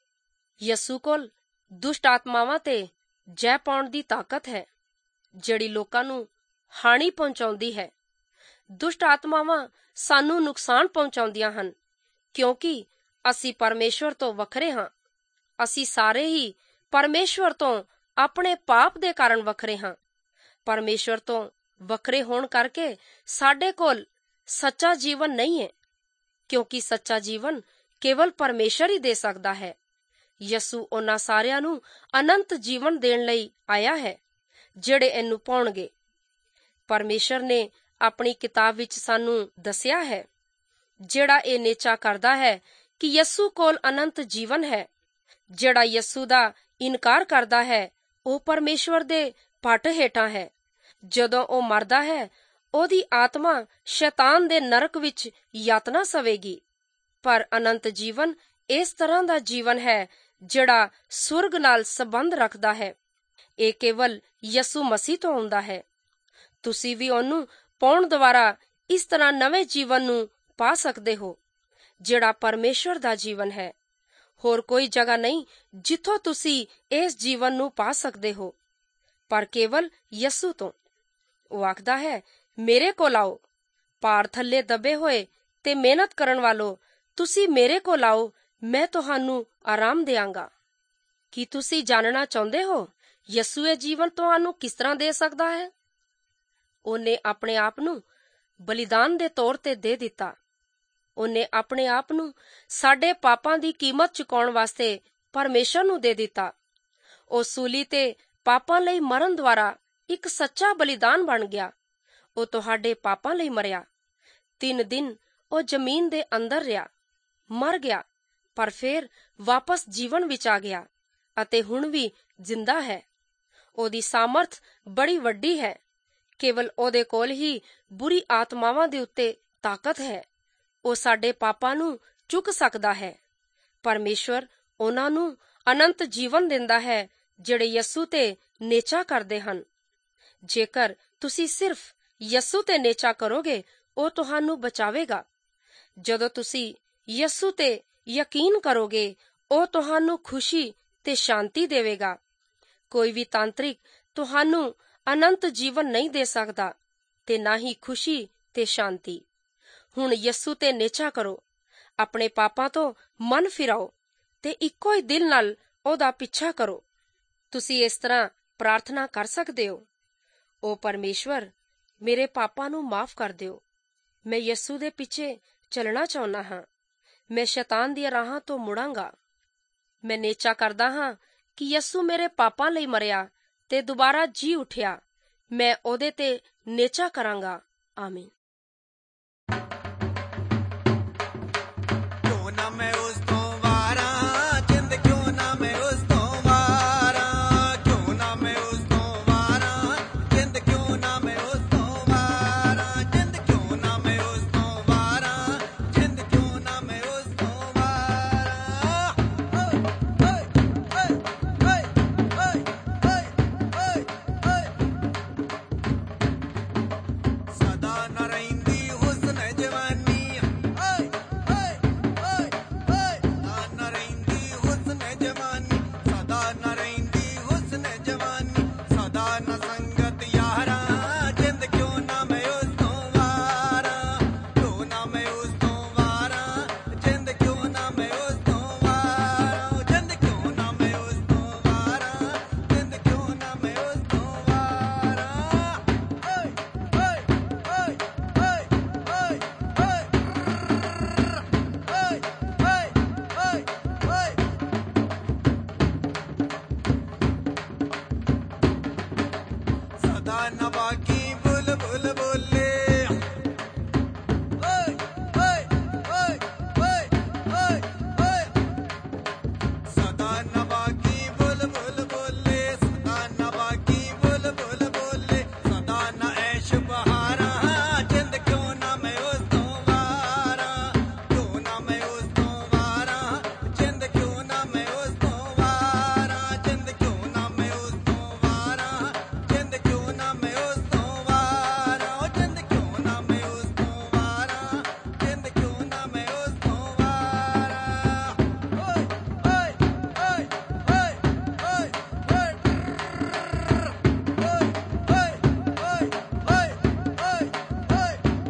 ਯਸੂ ਕੋਲ ਦੁਸ਼ਟ ਆਤਮਾਵਾਂ ਤੇ ਜੈ ਪਾਉਣ ਦੀ ਤਾਕਤ ਹੈ, ਜਿਹੜੀ ਲੋਕਾਂ ਨੂੰ ਹਾਨੀ ਪਹੁੰਚਾਉਂਦੀ ਹੈ। ਦੁਸ਼ਟ ਆਤਮਾਵਾਂ ਸਾਨੂੰ ਨੁਕਸਾਨ ਪਹੁੰਚਾਉਂਦੀਆਂ ਹਨ ਕਿਉਂਕਿ ਅਸੀਂ ਪਰਮੇਸ਼ਵਰ ਤੋਂ ਵੱਖਰੇ ਹਾਂ। ਅਸੀਂ ਸਾਰੇ ਹੀ ਪਰਮੇਸ਼ਵਰ ਤੋਂ ਆਪਣੇ ਪਾਪ ਦੇ ਕਾਰਨ ਵੱਖਰੇ ਹਾਂ। ਪਰਮੇਸ਼ਵਰ ਤੋਂ ਵੱਖਰੇ ਹੋਣ ਕਰਕੇ ਸਾਡੇ ਕੋਲ ਸੱਚਾ ਜੀਵਨ ਨਹੀਂ ਹੈ, ਕਿਉਂਕਿ ਸੱਚਾ ਜੀਵਨ ਕੇਵਲ ਪਰਮੇਸ਼ਰ ਹੀ ਦੇ ਸਕਦਾ ਹੈ। ਯਸੂ ਉਹਨਾਂ ਸਾਰਿਆਂ ਨੂੰ ਅਨੰਤ ਜੀਵਨ ਦੇਣ ਲਈ ਆਇਆ ਹੈ ਜਿਹੜੇ ਇਹਨੂੰ ਪਾਉਣਗੇ। ਪਰਮੇਸ਼ਰ ਨੇ ਆਪਣੀ ਕਿਤਾਬ ਵਿੱਚ ਸਾਨੂੰ ਦੱਸਿਆ ਹੈ, ਜਿਹੜਾ ਇਹ ਨੇਚਾ ਕਰਦਾ ਹੈ ਕਿ ਯਸੂ ਕੋਲ ਅਨੰਤ ਜੀਵਨ ਹੈ। ਜਿਹੜਾ ਯਸੂ ਦਾ ਇਨਕਾਰ ਕਰਦਾ ਹੈ ਉਹ ਪਰਮੇਸ਼ਵਰ ਦੇ ਪੱਟ ਹੇਠਾਂ ਹੈ। ਜਦੋਂ ਉਹ ਮਰਦਾ ਹੈ, ਉਹਦੀ ਆਤਮਾ ਸ਼ੈਤਾਨ ਦੇ ਨਰਕ ਵਿੱਚ ਯਾਤਨਾ ਸਵੇਗੀ। ਪਰ ਅਨੰਤ ਜੀਵਨ ਇਸ ਤਰ੍ਹਾਂ ਦਾ ਜੀਵਨ ਹੈ ਜਿਹੜਾ ਸੁਰਗ ਨਾਲ ਸੰਬੰਧ ਰੱਖਦਾ ਹੈ। ਇਹ ਕੇਵਲ ਯਸੂ ਮਸੀਹ ਤੋਂ ਆਉਂਦਾ ਹੈ। ਤੁਸੀਂ ਵੀ ਉਹਨੂੰ ਪਾਉਣ ਦੁਆਰਾ ਇਸ ਤਰ੍ਹਾਂ ਨਵੇਂ ਜੀਵਨ ਨੂੰ ਪਾ ਸਕਦੇ ਹੋ, ਜਿਹੜਾ ਪਰਮੇਸ਼ਵਰ ਦਾ ਜੀਵਨ ਹੈ। ਹੋਰ ਕੋਈ ਜਗ੍ਹਾ ਨਹੀਂ ਜਿੱਥੋਂ ਤੁਸੀਂ ਇਸ ਜੀਵਨ ਨੂੰ ਪਾ ਸਕਦੇ ਹੋ, ਪਰ ਕੇਵਲ ਯਸੂ ਤੋਂ। ਉਹ ਆਖਦਾ ਹੈ, ਮੇਰੇ ਕੋਲ ਆਓ, ਭਾਰ ਥੱਲੇ ਦੱਬੇ ਹੋਏ ਤੇ ਮਿਹਨਤ ਕਰਨ ਵਾਲੋ, ਤੁਸੀਂ ਮੇਰੇ ਕੋਲ ਆਓ, ਮੈਂ ਤੁਹਾਨੂੰ ਆਰਾਮ ਦਿਆਂਗਾ। ਕੀ ਤੁਸੀਂ ਜਾਣਨਾ ਚਾਹੁੰਦੇ ਹੋ ਯਸੂ ਇਹ ਜੀਵਨ ਤੁਹਾਨੂੰ ਕਿਸ ਤਰ੍ਹਾਂ ਦੇ ਸਕਦਾ ਹੈ? ਉਹਨੇ ਆਪਣੇ ਆਪ ਨੂੰ ਬਲੀਦਾਨ ਦੇ ਤੌਰ ਤੇ ਦੇ ਦਿੱਤਾ। ਉਹਨੇ ਆਪਣੇ ਆਪ ਨੂੰ ਸਾਡੇ ਪਾਪਾਂ ਦੀ ਕੀਮਤ ਚੁਕਾਉਣ ਵਾਸਤੇ ਪਰਮੇਸ਼ਰ ਨੂੰ ਦੇ ਦਿੱਤਾ। ਉਹ ਸੂਲੀ ਤੇ ਪਾਪਾਂ ਲਈ ਮਰਨ ਦੁਆਰਾ ਇੱਕ ਸੱਚਾ ਬਲੀਦਾਨ ਬਣ ਗਿਆ। ਉਹ ਤੁਹਾਡੇ ਪਾਪਾਂ ਲਈ ਮਰਿਆ। ਤਿੰਨ ਦਿਨ ਉਹ ਜ਼ਮੀਨ ਦੇ ਅੰਦਰ ਰਿਹਾ, ਮਰ ਗਿਆ, ਪਰ ਫਿਰ ਵਾਪਸ ਜੀਵਨ ਵਿੱਚ ਆ ਗਿਆ ਅਤੇ ਹੁਣ ਵੀ ਜ਼ਿੰਦਾ ਹੈ। ਉਹਦੀ ਸਾਮਰਥ ਬੜੀ ਵੱਡੀ ਹੈ। ਕੇਵਲ ਉਹਦੇ ਕੋਲ ਹੀ ਬੁਰੀ ਆਤਮਾਵਾਂ ਦੇ ਉੱਤੇ ਤਾਕਤ ਹੈ। ਉਹ ਸਾਡੇ ਪਾਪਾਂ ਨੂੰ ਚੁੱਕ ਸਕਦਾ ਹੈ। ਪਰਮੇਸ਼ਵਰ ਉਹਨਾਂ ਨੂੰ ਅਨੰਤ ਜੀਵਨ ਦਿੰਦਾ ਹੈ ਜਿਹੜੇ ਯਸੂ ਤੇ ਨੇਚਾ ਕਰਦੇ ਹਨ। ਜੇਕਰ ਤੁਸੀਂ ਸਿਰਫ ਯਸੂ ਤੇ ਨੇਚਾ ਕਰੋਗੇ, ਉਹ ਤੁਹਾਨੂੰ ਬਚਾਵੇਗਾ। ਜਦੋਂ ਤੁਸੀਂ ਯਸੂ ਤੇ ਯਕੀਨ ਕਰੋਗੇ, ਉਹ ਤੁਹਾਨੂੰ ਖੁਸ਼ੀ ਤੇ ਸ਼ਾਂਤੀ ਦੇਵੇਗਾ। ਕੋਈ ਵੀ ਤਾਂਤਰਿਕ ਤੁਹਾਨੂੰ ਅਨੰਤ ਜੀਵਨ ਨਹੀਂ ਦੇ ਸਕਦਾ ਤੇ ਨਾ ਹੀ ਖੁਸ਼ੀ ਤੇ ਸ਼ਾਂਤੀ। ਹੁਣ ਯਸੂ ਤੇ ਨੇਚਾ ਕਰੋ, ਆਪਣੇ ਪਾਪਾਂ ਤੋਂ ਮਨ ਫਿਰਾਓ ਤੇ ਇੱਕੋ ਹੀ ਦਿਲ ਨਾਲ ਉਹਦਾ ਪਿੱਛਾ ਕਰੋ। ਤੁਸੀਂ ਇਸ ਤਰ੍ਹਾਂ ਪ੍ਰਾਰਥਨਾ ਕਰ ਸਕਦੇ ਹੋ, ਓ ਪਰਮੇਸ਼ਵਰ, ਮੇਰੇ ਪਾਪਾਂ ਨੂੰ ਮਾਫ਼ ਕਰ ਦਿਓ। ਮੈਂ ਯਸੂ ਦੇ ਪਿੱਛੇ ਚੱਲਣਾ ਚਾਹੁੰਦਾ ਹਾਂ। ਮੈਂ ਸ਼ੈਤਾਨ ਦੀਆਂ ਰਾਹਾਂ ਤੋਂ ਮੁੜਾਂਗਾ। ਮੈਂ ਨੇਚਾ ਕਰਦਾ ਹਾਂ ਕਿ ਯਸੂ ਮੇਰੇ ਪਾਪਾਂ ਲਈ ਮਰਿਆ ਤੇ ਦੁਬਾਰਾ ਜੀ ਉਠਿਆ। ਮੈਂ ਉਹਦੇ ਤੇ ਨੇਚਾ ਕਰਾਂਗਾ ਆਮੀਨ।
क्यों ना मैं उस तो वारा जिंद, क्यों ना मैं उस तो वारा, क्यों ना मैं उस तो वारा जिंद, क्यों ना मैं उस तो वारा जिंद, क्यों ना मैं उस तो वारा जिंद, क्यों ना मैं उस तो वारा। ओए ओए ओए ओए ओए ओए ओए सदा न रहिंदी हुस्न जवानी, ओए ओए ओए ओए सदा न रहिंदी हुस्न जवानी, सदा न रहिंदी हुस्न जवानी, सदा न संगत यारा जिंद, क्यों ना मैं उस तो वारा, क्यों ना मैं उस तो वारा जिंद, क्यों ना मैं उस तो वारा जिंद, क्यों ना मैं उस तो वारा जिंद, क्यों ना मैं उस तो वारा। ओए ओए ओए ओए ओए ओए ओए ओए ओए सदा नवा की बुलबुल बोले, ओए ओए ओए ओए ओए ओए सदा नवा की बुलबुल बोले, सदा नवा की बुलबुल बोले, सदा न ऐश बहारा जिंद, क्यों ना मैं उस तो वारा, क्यों ना मैं उस तो वारा जिंद, क्यों ना मैं उस तो वारा जिंद, क्यों ना मैं उस तो वारा जिंद, क्यों ना मैं उस तो वारा जिंद, क्यों ना मैं उस तो वारा जिंद, क्यों ना मैं उस तो वारा। ओए ओए ओए ओए ओए ओए ओए ओए ओए ओए ओए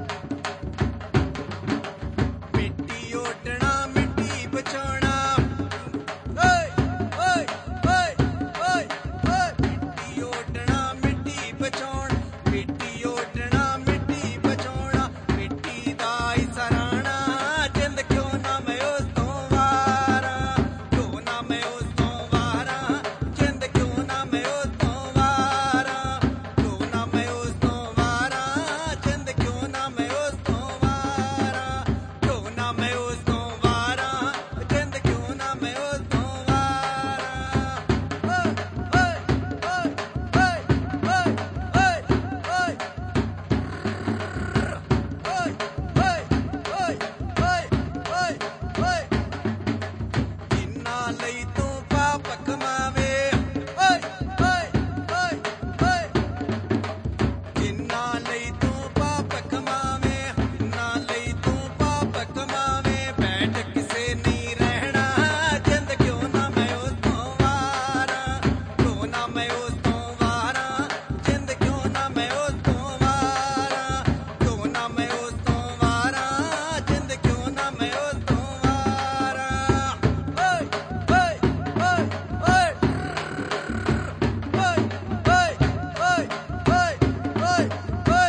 मिट्टी ओटना मिट्टी बचाना, ओए ओए ओए ओए ओए मिट्टी ओटना मिट्टी बचाउण, मिट्टी ओटना मिट्टी बचाउणा, मिट्टी दा ही सराहना जिंद, क्यों ना मैं उस तो वारा, क्यों ना मैं उस तो वारा जिंद, क्यों ना मैं उस तो वारा, क्यों ना मैं उस तो वारा जिंद, क्यों ना मैं उस तो वारा, क्यों ना मैं उस तो वारा जिंद, क्यों ना मैं उस तो वारा। ओए ओए ओए ओए ओए ओए ओए ओए ओए ओए ओए ओए ओए जिन्ना ਲਈ ਤੂੰ ਪਾਪ ਕਮਾਵੇ, ਓਏ ਓਏ ਓਏ ਓਏ ਜਿੰਨਾ ਲਈ ਤੂੰ ਪਾਪ ਕਮਾਵੇ, ਜਿੰਨਾ ਲਈ ਤੂੰ ਪਾਪ ਕਮਾਵੇ, ਬੈਠ ਕਿਸੇ ਨਹੀਂ ਰਹਿਣਾ ਜਿੰਦ, ਕਿਉਂ ਨਾ ਮੈਂ ਉਸ ਤੋਂ ਵਾਰਾ, ਕਿਉਂ ਨਾ ਮੈਂ ਉਸ ਤੋਂ ਵਾਰਾ ਜਿੰਦ, ਕਿਉਂ ਨਾ ਮੈਂ ਉਸ ਤੋਂ ਵਾਰਾ, ਕਿਉਂ ਨਾ ਮੈਂ ਉਸ ਤੋਂ ਵਾਰਾ ਜਿੰਦ, ਕਿਉਂ ਨਾ ਮੈਂ ਉਸ ਤੋਂ ਵਾਰਾ। ਓਏ ਓਏ ਓਏ ਓਏ ਓਏ ਓਏ ਓਏ ਓਏ ਓਏ ਓਏ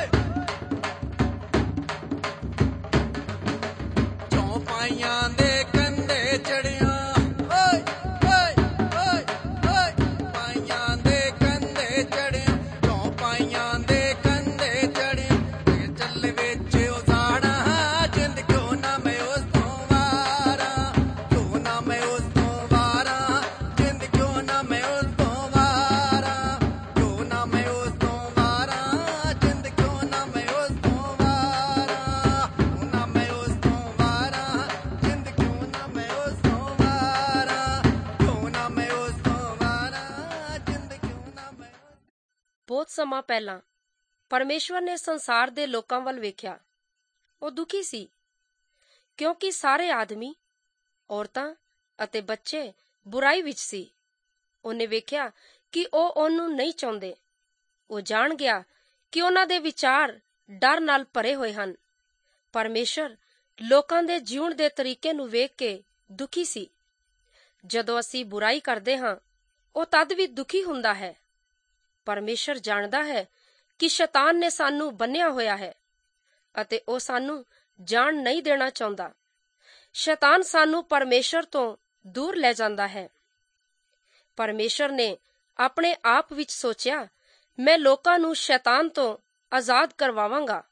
ਚੌਪਾਈਆਂ ਦੇ ਕੰਧੇ ਚੜਿਆ, ਓਏ ਓਏ ਓਏ ਓਏ ਪਾਈਆਂ ਦੇ ਕੰਧੇ ਚੜਿਆ, ਚੌਪਾਈਆਂ ਦੇ ਕੰਧੇ ਚੜਿਆ, ਤੇ ਚੱਲ ਵਿੱਚ ਉਜਾੜਾ ਜਿੰਦ, ਕਿਉਂ ਨਾ ਮੈਂ ਉਸ ਤੋਂ ਵਾਰਾ, ਕਿਉਂ ਨਾ ਮੈਂ ਉਸ ਤੋਂ ਵਾਰਾ ਜਿੰਦ, ਕਿਉਂ ਨਾ ਮੈਂ ਉਸ ਤੋਂ ਵਾਰਾ, ਕਿਉਂ ਨਾ ਮੈਂ ਉਸ ਤੋਂ ਵਾਰਾ ਜਿੰਦ, ਕਿਉਂ ਨਾ ਮੈਂ ਉਸ ਤੋਂ ਵਾਰਾ, ਕਿਉਂ ਨਾ ਮੈਂ ਉਸ ਤੋਂ ਵਾਰਾ ਜਿੰਦ, ਕਿਉਂ ਨਾ ਮੈਂ ਉਸ ਤੋਂ ਵਾਰਾ, ਕਿਉਂ ਨਾ ਮੈਂ ਉਸ ਤੋਂ ਵਾਰਾ ਜਿੰਦ, ਕਿਉਂ ਨਾ ਮੈਂ ਉਸ।
ਬਹੁਤ ਸਮਾਂ ਪਹਿਲਾਂ ਪਰਮੇਸ਼ਵਰ ਨੇ ਸੰਸਾਰ ਦੇ ਲੋਕਾਂ ਵੱਲ ਵੇਖਿਆ। ਉਹ ਦੁਖੀ ਸੀ ਕਿਉਂਕਿ ਸਾਰੇ ਆਦਮੀ, ਔਰਤਾਂ ਅਤੇ ਬੱਚੇ ਬੁਰਾਈ ਵਿੱਚ ਸੀ। ਉਹਨੇ ਵੇਖਿਆ ਕਿ ਉਹ ਉਹਨੂੰ ਨਹੀਂ ਚਾਹੁੰਦੇ। ਉਹ ਜਾਣ ਗਿਆ ਕਿ ਉਹਨਾਂ ਦੇ ਵਿਚਾਰ ਡਰ ਨਾਲ ਭਰੇ ਹੋਏ ਹਨ। ਪਰਮੇਸ਼ਵਰ ਲੋਕਾਂ ਦੇ ਜਿਉਣ ਦੇ ਤਰੀਕੇ ਨੂੰ ਵੇਖ ਕੇ ਦੁਖੀ ਸੀ। ਜਦੋਂ ਅਸੀਂ ਬੁਰਾਈ ਕਰਦੇ ਹਾਂ, ਉਹ ਤਦ ਵੀ ਦੁਖੀ ਹੁੰਦਾ ਹੈ। ਪਰਮੇਸ਼ਵਰ ਜਾਣਦਾ ਹੈ ਕਿ ਸ਼ੈਤਾਨ ਨੇ ਸਾਨੂੰ ਬੰਨ੍ਹਿਆ ਹੋਇਆ ਹੈ ਅਤੇ ਉਹ ਸਾਨੂੰ ਜਾਣ ਨਹੀਂ ਦੇਣਾ ਚਾਹੁੰਦਾ। ਸ਼ੈਤਾਨ ਸਾਨੂੰ ਪਰਮੇਸ਼ਵਰ ਤੋਂ ਦੂਰ ਲੈ ਜਾਂਦਾ ਹੈ। ਪਰਮੇਸ਼ਵਰ ਨੇ ਆਪਣੇ ਆਪ ਵਿੱਚ ਸੋਚਿਆ, ਮੈਂ ਲੋਕਾਂ ਨੂੰ ਸ਼ੈਤਾਨ ਤੋਂ ਆਜ਼ਾਦ ਕਰਵਾਵਾਂਗਾ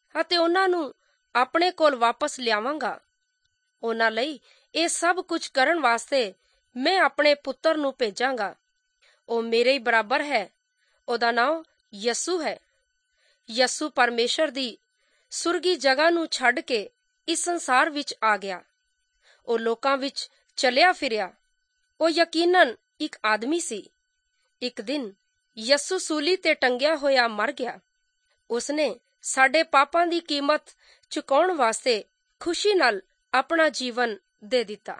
ਅਤੇ ਉਹਨਾਂ ਨੂੰ ਆਪਣੇ ਕੋਲ ਵਾਪਸ ਲਿਆਵਾਂਗਾ। ਉਹਨਾਂ ਲਈ ਇਹ ਸਭ ਕੁਝ ਕਰਨ ਵਾਸਤੇ ਮੈਂ ਆਪਣੇ ਪੁੱਤਰ ਨੂੰ ਭੇਜਾਂਗਾ। ਉਹ ਮੇਰੇ ਹੀ ਬਰਾਬਰ ਹੈ। ਉਹਦਾ ਨਾਮ ਯਸੂ ਹੈ। ਯਸੂ ਪਰਮੇਸ਼ਰ ਦੀ ਸੁਰਗੀ ਜਗ੍ਹਾ ਨੂੰ ਛੱਡ ਕੇ ਇਸ ਸੰਸਾਰ ਵਿੱਚ ਆ ਗਿਆ। ਉਹ ਲੋਕਾਂ ਵਿੱਚ ਚੱਲਿਆ ਫਿਰਿਆ। ਉਹ ਯਕੀਨਨ ਇੱਕ ਆਦਮੀ ਸੀ। ਇੱਕ ਦਿਨ ਯਸੂ ਸੂਲੀ ਤੇ ਟੰਗਿਆ ਹੋਇਆ ਮਰ ਗਿਆ। ਉਸਨੇ ਸਾਡੇ ਪਾਪਾਂ ਦੀ ਕੀਮਤ ਚੁਕਾਉਣ ਵਾਸਤੇ ਖੁਸ਼ੀ ਨਾਲ ਆਪਣਾ ਜੀਵਨ ਦੇ ਦਿੱਤਾ।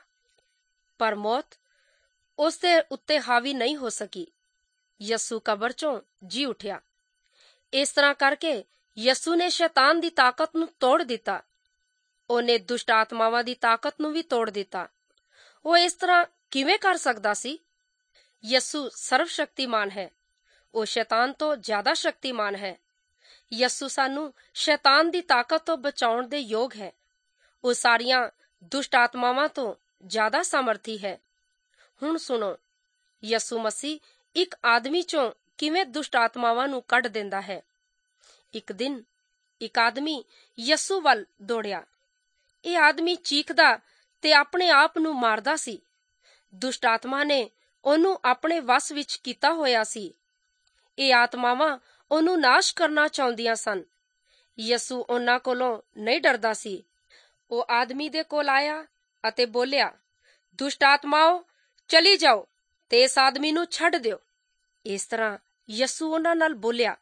ਪਰ ਮੌਤ ਉਸ ਦੇ ਉੱਤੇ ਹਾਵੀ ਨਹੀਂ ਹੋ ਸਕੀ। ਯਸੂ ਕਬਰ ਚੋਂ ਜੀ ਉੱਠਿਆ। ਇਸ ਤਰ੍ਹਾਂ ਕਰਕੇ ਯਸੂ ਨੇ ਸ਼ੈਤਾਨ ਦੀ ਤਾਕਤ ਨੂੰ ਤੋੜ ਦਿੱਤਾ। ਉਹਨੇ ਦੁਸ਼ਟ ਆਤਮਾਵਾਂ ਦੀ ਤਾਕਤ ਨੂੰ ਵੀ ਤੋੜ ਦਿੱਤਾ। ਉਹ ਇਸ ਤਰ੍ਹਾਂ ਕਿਵੇਂ ਕਰ ਸਕਦਾ ਸੀ? ਯਸੂ ਸਰਵ ਸ਼ਕਤੀਮਾਨ ਹੈ। ਉਹ ਸ਼ੈਤਾਨ ਤੋਂ ਜ਼ਿਆਦਾ ਸ਼ਕਤੀਮਾਨ ਹੈ। ਯਸੂ ਸਾਨੂੰ ਸ਼ੈਤਾਨ ਦੀ ਤਾਕਤ ਤੋਂ ਬਚਾਉਣ ਦੇ ਯੋਗ ਹੈ। ਉਹ ਸਾਰੀਆਂ ਦੁਸ਼ਟ ਆਤਮਾਵਾਂ ਤੋਂ ਜ਼ਿਆਦਾ ਸਾਮਰਥੀ ਹੈ। ਹੁਣ ਸੁਣੋ, ਯਸੂ ਮਸੀਹ ਇੱਕ ਆਦਮੀ ਚੋਂ ਕਿਵੇਂ ਦੁਸ਼ਟ ਆਤਮਾਵਾਂ ਨੂੰ ਕੱਢ ਦਿੰਦਾ ਹੈ। ਇੱਕ ਦਿਨ ਇੱਕ ਆਦਮੀ ਯਸੂ ਵੱਲ ਦੌੜਿਆ। ਇਹ ਆਦਮੀ ਚੀਖਦਾ ਤੇ ਆਪਣੇ ਆਪ ਨੂੰ ਮਾਰਦਾ ਸੀ। ਦੁਸ਼ਟ ਆਤਮਾ ਨੇ ਉਹਨੂੰ ਆਪਣੇ ਵੱਸ ਵਿੱਚ ਕੀਤਾ ਹੋਇਆ ਸੀ। ਇਹ ਆਤਮਾਵਾਂ ਉਹਨੂੰ ਨਾਸ਼ ਕਰਨਾ ਚਾਹੁੰਦੀਆਂ ਸਨ। ਯਸੂ ਉਹਨਾਂ ਕੋਲੋਂ ਨਹੀਂ ਡਰਦਾ ਸੀ। ਉਹ ਆਦਮੀ ਦੇ ਕੋਲ ਆਇਆ ਅਤੇ ਬੋਲਿਆ, ਦੁਸ਼ਟ ਆਤਮਾਓ, ਚਲੀ ਜਾਓ ਤੇ ਇਸ ਆਦਮੀ ਨੂੰ ਛੱਡ ਦਿਓ। ਇਸ ਤਰ੍ਹਾਂ ਯਸੂ ਉਹਨਾਂ ਨਾਲ ਬੋਲਿਆ।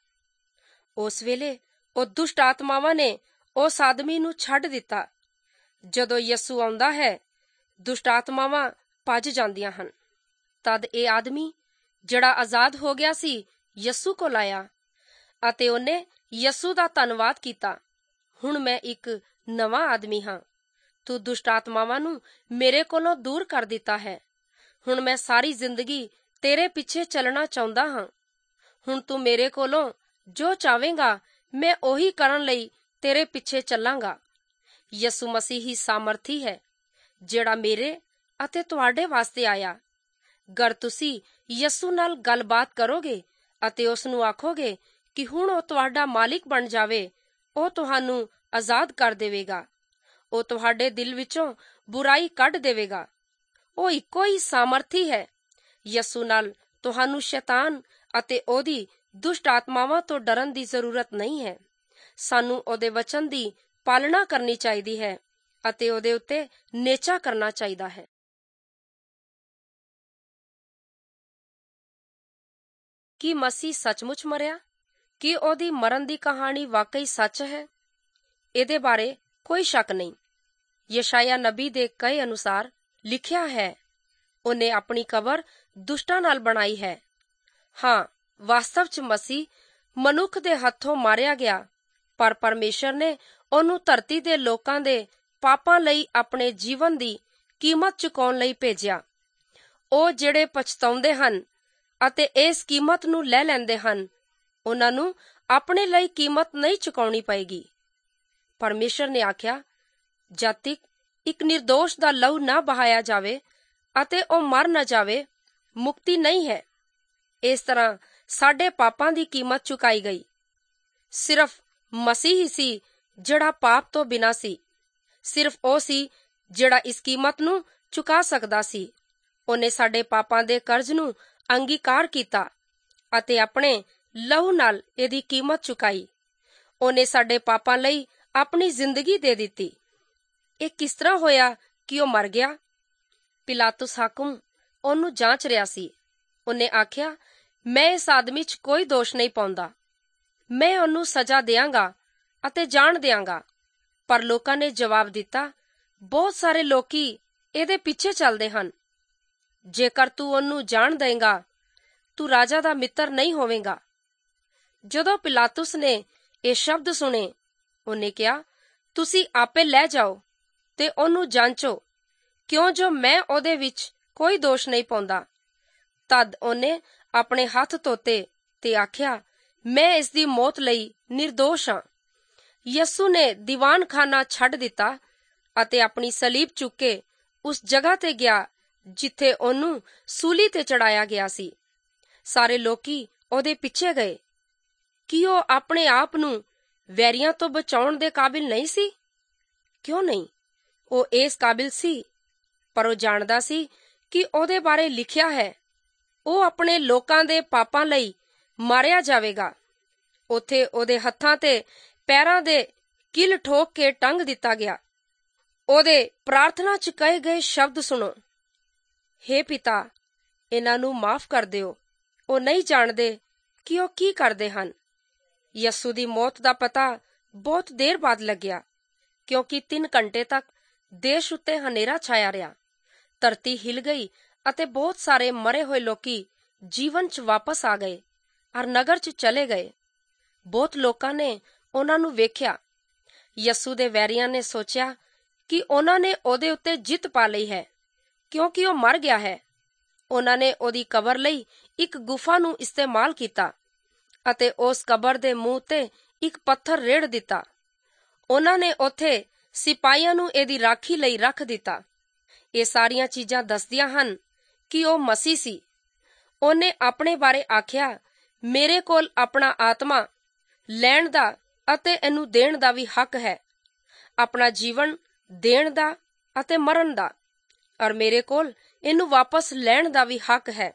ਉਸ ਵੇਲੇ ਉਹ ਦੁਸ਼ਟ ਆਤਮਾਵਾਂ ਨੇ ਉਸ ਆਦਮੀ ਨੂੰ ਛੱਡ ਦਿੱਤਾ। ਜਦੋਂ ਯਸੂ ਆਉਂਦਾ ਹੈ, ਦੁਸ਼ਟ ਆਤਮਾਵਾਂ ਭੱਜ ਜਾਂਦੀਆਂ ਹਨ। ਤਦ ਇਹ ਆਦਮੀ ਜਿਹੜਾ ਆਜ਼ਾਦ ਹੋ ਗਿਆ ਸੀ, ਯਸੂ ਕੋਲ ਆਇਆ ਅਤੇ ਉਹਨੇ ਯਸੂ ਦਾ ਧੰਨਵਾਦ ਕੀਤਾ। ਹੁਣ ਮੈਂ ਇੱਕ ਨਵਾਂ ਆਦਮੀ ਹਾਂ। ਤੂੰ ਦੁਸ਼ਟ ਆਤਮਾਵਾਂ ਨੂੰ ਮੇਰੇ ਕੋਲੋਂ ਦੂਰ ਕਰ ਦਿੱਤਾ ਹੈ। ਹੁਣ ਮੈਂ ਸਾਰੀ ਜ਼ਿੰਦਗੀ ਤੇਰੇ ਪਿੱਛੇ ਚੱਲਣਾ ਚਾਹੁੰਦਾ ਹਾਂ। ਹੁਣ ਤੂੰ ਮੇਰੇ ਕੋਲੋਂ ਜੋ ਚਾਹਵੇਂਗਾ ਮੈਂ ਉਹੀ ਕਰਨ ਲਈ ਤੇਰੇ ਪਿੱਛੇ ਚੱਲਾਂਗਾ। ਯਸੂ ਮਸੀਹ ਹੀ ਸਾਮਰਥੀ ਹੈ ਜਿਹੜਾ ਮੇਰੇ ਅਤੇ ਤੁਹਾਡੇ ਵਾਸਤੇ ਆਇਆ। ਅਗਰ ਤੁਸੀਂ ਯਸੂ ਨਾਲ ਗੱਲਬਾਤ ਕਰੋਗੇ ਅਤੇ ਉਸ ਨੂੰ ਆਖੋਗੇ ਕਿ ਹੁਣ ਉਹ ਤੁਹਾਡਾ ਮਾਲਿਕ ਬਣ ਜਾਵੇ, ਉਹ ਤੁਹਾਨੂੰ ਆਜ਼ਾਦ ਕਰ ਦੇਵੇਗਾ। ਉਹ ਤੁਹਾਡੇ ਦਿਲ ਵਿੱਚੋਂ ਬੁਰਾਈ ਕੱਢ ਦੇਵੇਗਾ। ਉਹ ਇੱਕੋ ਹੀ ਸਾਮਰਥੀ ਹੈ। ਯਸੂ ਨਾਲ ਤੁਹਾਨੂੰ ਸ਼ੈਤਾਨ ਅਤੇ ਉਹਦੀ ਦੁਸ਼ਟ ਆਤਮਾਵਾਂ ਤੋਂ ਡਰਨ ਦੀ ਜ਼ਰੂਰਤ ਨਹੀਂ ਹੈ। ਸਾਨੂੰ ਉਹਦੇ ਵਚਨ ਦੀ ਪਾਲਣਾ ਕਰਨੀ ਚਾਹੀਦੀ ਹੈ ਅਤੇ ਉਹਦੇ ਉੱਤੇ ਨੇਚਾ ਕਰਨਾ ਚਾਹੀਦਾ ਹੈ। ਕੀ ਮਸੀਹ ਸੱਚਮੁੱਚ ਮਰਿਆ? ਕੀ ਉਹਦੀ ਮਰਨ ਦੀ ਕਹਾਣੀ ਵਾਕਈ ਸੱਚ ਹੈ? ਇਹਦੇ ਬਾਰੇ ਕੋਈ ਸ਼ੱਕ ਨਹੀਂ। ਯਸ਼ਾਇਆ ਨਬੀ ਦੇ ਕਹੇ ਅਨੁਸਾਰ ਲਿਖਿਆ ਹੈ, ਉਹਨੇ ਆਪਣੀ ਕਬਰ ਦੁਸ਼ਟਾਂ ਨਾਲ ਬਣਾਈ ਹੈ। ਹਾਂ, ਵਾਸਤਵ ਚ ਮਸੀਹ ਮਨੁੱਖ ਦੇ ਹੱਥੋਂ ਮਾਰਿਆ ਗਿਆ, ਪਰ ਪਰਮੇਸ਼ਰ ਨੇ ਉਹਨੂੰ ਧਰਤੀ ਦੇ ਲੋਕਾਂ ਦੇ ਪਾਪਾਂ ਲਈ ਆਪਣੇ ਜੀਵਨ ਦੀ ਕੀਮਤ ਚੁਕਾਉਣ ਲਈ ਭੇਜਿਆ। ਉਹ ਜਿਹੜੇ ਪਛਤਾਉਂਦੇ ਹਨ ਅਤੇ ਇਸ ਕੀਮਤ ਨੂੰ ਲੈ ਲੈਂਦੇ ਹਨ, ਉਹਨਾਂ ਨੂੰ ਆਪਣੇ ਲਈ ਕੀਮਤ ਨਹੀਂ ਚੁਕਾਉਣੀ ਪਏਗੀ। ਪਰਮੇਸ਼ਰ ਨੇ ਆਖਿਆ, ਜਦ ਤੱਕ ਇੱਕ ਨਿਰਦੋਸ਼ ਦਾ ਲਹੂ ਨਾ ਬਹਾਇਆ ਜਾਵੇ ਅਤੇ ਉਹ ਮਰ ਨਾ ਜਾਵੇ, ਮੁਕਤੀ ਨਹੀਂ ਹੈ। ਇਸ ਤਰ੍ਹਾਂ ਸਾਡੇ ਪਾਪਾਂ ਦੀ ਕੀਮਤ ਚੁਕਾਈ ਗਈ। ਸਿਰਫ ਮਸੀਹ ਹੀ ਸੀ ਜਿਹੜਾ ਪਾਪ ਤੋਂ ਬਿਨਾਂ ਸੀ। ਸਿਰਫ ਉਹ ਸੀ ਜਿਹੜਾ ਇਸ ਕੀਮਤ ਨੂੰ ਚੁਕਾ ਸਕਦਾ ਸੀ। ਉਹਨੇ ਸਾਡੇ ਪਾਪਾਂ ਦੇ ਕਰਜ਼ ਨੂੰ ਅੰਗੀਕਾਰ ਕੀਤਾ ਅਤੇ ਆਪਣੇ ਲਹੂ ਨਾਲ ਇਹਦੀ ਕੀਮਤ ਚੁਕਾਈ। ਉਹਨੇ ਸਾਡੇ ਪਾਪਾਂ ਲਈ ਆਪਣੀ ਜ਼ਿੰਦਗੀ ਦੇ ਦਿੱਤੀ। ਇਹ ਕਿਸ ਤਰ੍ਹਾਂ ਹੋਇਆ ਕਿ ਉਹ ਮਰ ਗਿਆ? ਪਿਲਾਤੁਸ ਹਾਕਮ ਉਹਨੂੰ ਜਾਂਚ ਰਿਹਾ ਸੀ। ਉਹਨੇ ਆਖਿਆ, ਮੈਂ ਇਸ ਆਦਮੀ 'ਚ ਕੋਈ ਦੋਸ਼ ਨਹੀਂ ਪਾਉਂਦਾ। ਮੈਂ ਉਹਨੂੰ ਸਜ਼ਾ ਦਿਆਂਗਾ ਅਤੇ ਜਾਣ ਦਿਆਂਗਾ। ਪਰ ਲੋਕਾਂ ਨੇ ਜਵਾਬ ਦਿੱਤਾ, ਬਹੁਤ ਸਾਰੇ ਲੋਕੀ ਇਹਦੇ ਪਿੱਛੇ ਚੱਲਦੇ ਹਨ। ਜੇਕਰ ਤੂੰ ਉਹਨੂੰ ਜਾਣ ਦੇਂਗਾ, ਤੂੰ ਰਾਜਾ ਦਾ ਮਿੱਤਰ ਨਹੀਂ ਹੋਵੇਂਗਾ। ਜਦੋਂ ਪਿਲਾਤੁਸ ਨੇ ਇਹ ਸ਼ਬਦ ਸੁਣੇ, ਉਹਨੇ ਕਿਹਾ, ਤੁਸੀਂ ਆਪੇ ਲੈ ਜਾਓ ਤੇ ਉਹਨੂੰ ਜਾਂਚੋ, ਕਿਉਂ ਜੋ ਮੈਂ ਉਹਦੇ ਵਿੱਚ ਕੋਈ ਦੋਸ਼ ਨਹੀਂ ਪਾਉਂਦਾ। ਤਦ ਉਹਨੇ ਆਪਣੇ ਹੱਥ ਧੋਤੇ ਤੇ ਆਖਿਆ, ਮੈਂ ਇਸ ਦੀ ਮੌਤ ਲਈ ਨਿਰਦੋਸ਼ ਹਾਂ। ਯਸੂ ਨੇ ਦੀਵਾਨਖਾਨਾ ਛੱਡ ਦਿੱਤਾ ਅਤੇ ਆਪਣੀ ਸਲੀਬ ਚੁੱਕ ਕੇ ਉਸ ਜਗ੍ਹਾ ਤੇ ਗਿਆ ਜਿੱਥੇ ਉਹਨੂੰ ਸੂਲੀ ਤੇ ਚੜਾਇਆ ਗਿਆ ਸੀ। ਸਾਰੇ ਲੋਕੀ ਉਹਦੇ ਪਿੱਛੇ ਗਏ। ਕੀ ਉਹ ਆਪਣੇ ਆਪ ਨੂੰ ਵੈਰੀਆਂ ਤੋਂ ਬਚਾਉਣ ਦੇ ਕਾਬਿਲ ਨਹੀਂ ਸੀ? ਕਿਉਂ ਨਹੀਂ? ਉਹ ਇਸ ਕਾਬਿਲ ਸੀ, ਪਰ ਉਹ ਜਾਣਦਾ ਸੀ ਕਿ ਉਹਦੇ ਬਾਰੇ ਲਿਖਿਆ ਹੈ, ਉਹ ਆਪਣੇ ਲੋਕਾਂ ਦੇ ਪਾਪਾਂ ਲਈ ਮਾਰਿਆ ਜਾਵੇਗਾ। ਉੱਥੇ ਉਹਦੇ ਹੱਥਾਂ ਤੇ ਪੈਰਾਂ ਦੇ ਕਿੱਲ ਠੋਕ ਕੇ ਟੰਗ ਦਿੱਤਾ ਗਿਆ। ਉਹਦੇ ਪ੍ਰਾਰਥਨਾ ਚ ਕਹੇ ਗਏ ਸ਼ਬਦ ਸੁਣੋ, ਹੇ ਪਿਤਾ, ਇਹਨਾਂ ਨੂੰ ਮਾਫ਼ ਕਰ ਦਿਓ, ਉਹ ਨਹੀਂ ਜਾਣਦੇ ਕਿ ਉਹ ਕੀ ਕਰਦੇ ਹਨ। ਯਿਸੂ ਦੀ ਮੌਤ ਦਾ ਪਤਾ ਬਹੁਤ ਦੇਰ ਬਾਅਦ ਲੱਗਿਆ, ਕਿਉਂਕਿ ਤਿੰਨ ਘੰਟੇ ਤੱਕ ਦੇਸ਼ ਉੱਤੇ ਹਨੇਰਾ ਛਾਇਆ ਰਿਹਾ। ਧਰਤੀ ਹਿਲ ਗਈ ਅਤੇ ਬਹੁਤ ਸਾਰੇ ਮਰੇ ਹੋਏ ਲੋਕੀ ਜੀਵਨ ਚ ਵਾਪਸ ਆ ਗਏ ਔਰ ਨਗਰ ਚ ਚਲੇ ਗਏ। ਬਹੁਤ ਲੋਕਾਂ ਨੇ ਉਹਨਾਂ ਨੂੰ ਵੇਖਿਆ। ਯਿਸੂ ਦੇ ਵੈਰੀਆਂ ਨੇ ਸੋਚਿਆ ਕਿ ਉਹਨਾਂ ਨੇ ਉਹਦੇ ਉੱਤੇ ਜਿੱਤ ਪਾ ਲਈ ਹੈ, ਕਿਉਂਕਿ ਉਹ ਮਰ ਗਿਆ ਹੈ। ਉਹਨਾਂ ਨੇ ਉਹਦੀ ਕਬਰ ਲਈ ਇੱਕ ਗੁਫਾ ਨੂੰ ਇਸਤੇਮਾਲ ਕੀਤਾ ਅਤੇ ਉਸ ਕਬਰ ਦੇ ਮੂੰਹ ਤੇ ਇੱਕ ਪੱਥਰ ਰੇੜ ਦਿੱਤਾ। ਉਹਨਾਂ ਨੇ ਉੱਥੇ ਸਿਪਾਹੀਆਂ ਨੂੰ ਇਹਦੀ ਰਾਖੀ ਲਈ ਰੱਖ ਦਿੱਤਾ। ਇਹ ਸਾਰੀਆਂ ਚੀਜ਼ਾਂ ਦੱਸਦੀਆਂ ਹਨ ਕਿ ਉਹ ਮਸੀਹ ਸੀ। ਉਹਨੇ ਆਪਣੇ ਬਾਰੇ ਆਖਿਆ, ਮੇਰੇ ਕੋਲ ਆਪਣਾ ਆਤਮਾ ਲੈਣ ਦਾ ਅਤੇ ਇਹਨੂੰ ਦੇਣ ਦਾ ਵੀ ਹੱਕ ਹੈ, ਆਪਣਾ ਜੀਵਨ ਦੇਣ ਦਾ ਅਤੇ ਮਰਨ ਦਾ, ਔਰ ਮੇਰੇ ਕੋਲ ਇਹਨੂੰ ਵਾਪਸ ਲੈਣ ਦਾ ਵੀ ਹੱਕ ਹੈ।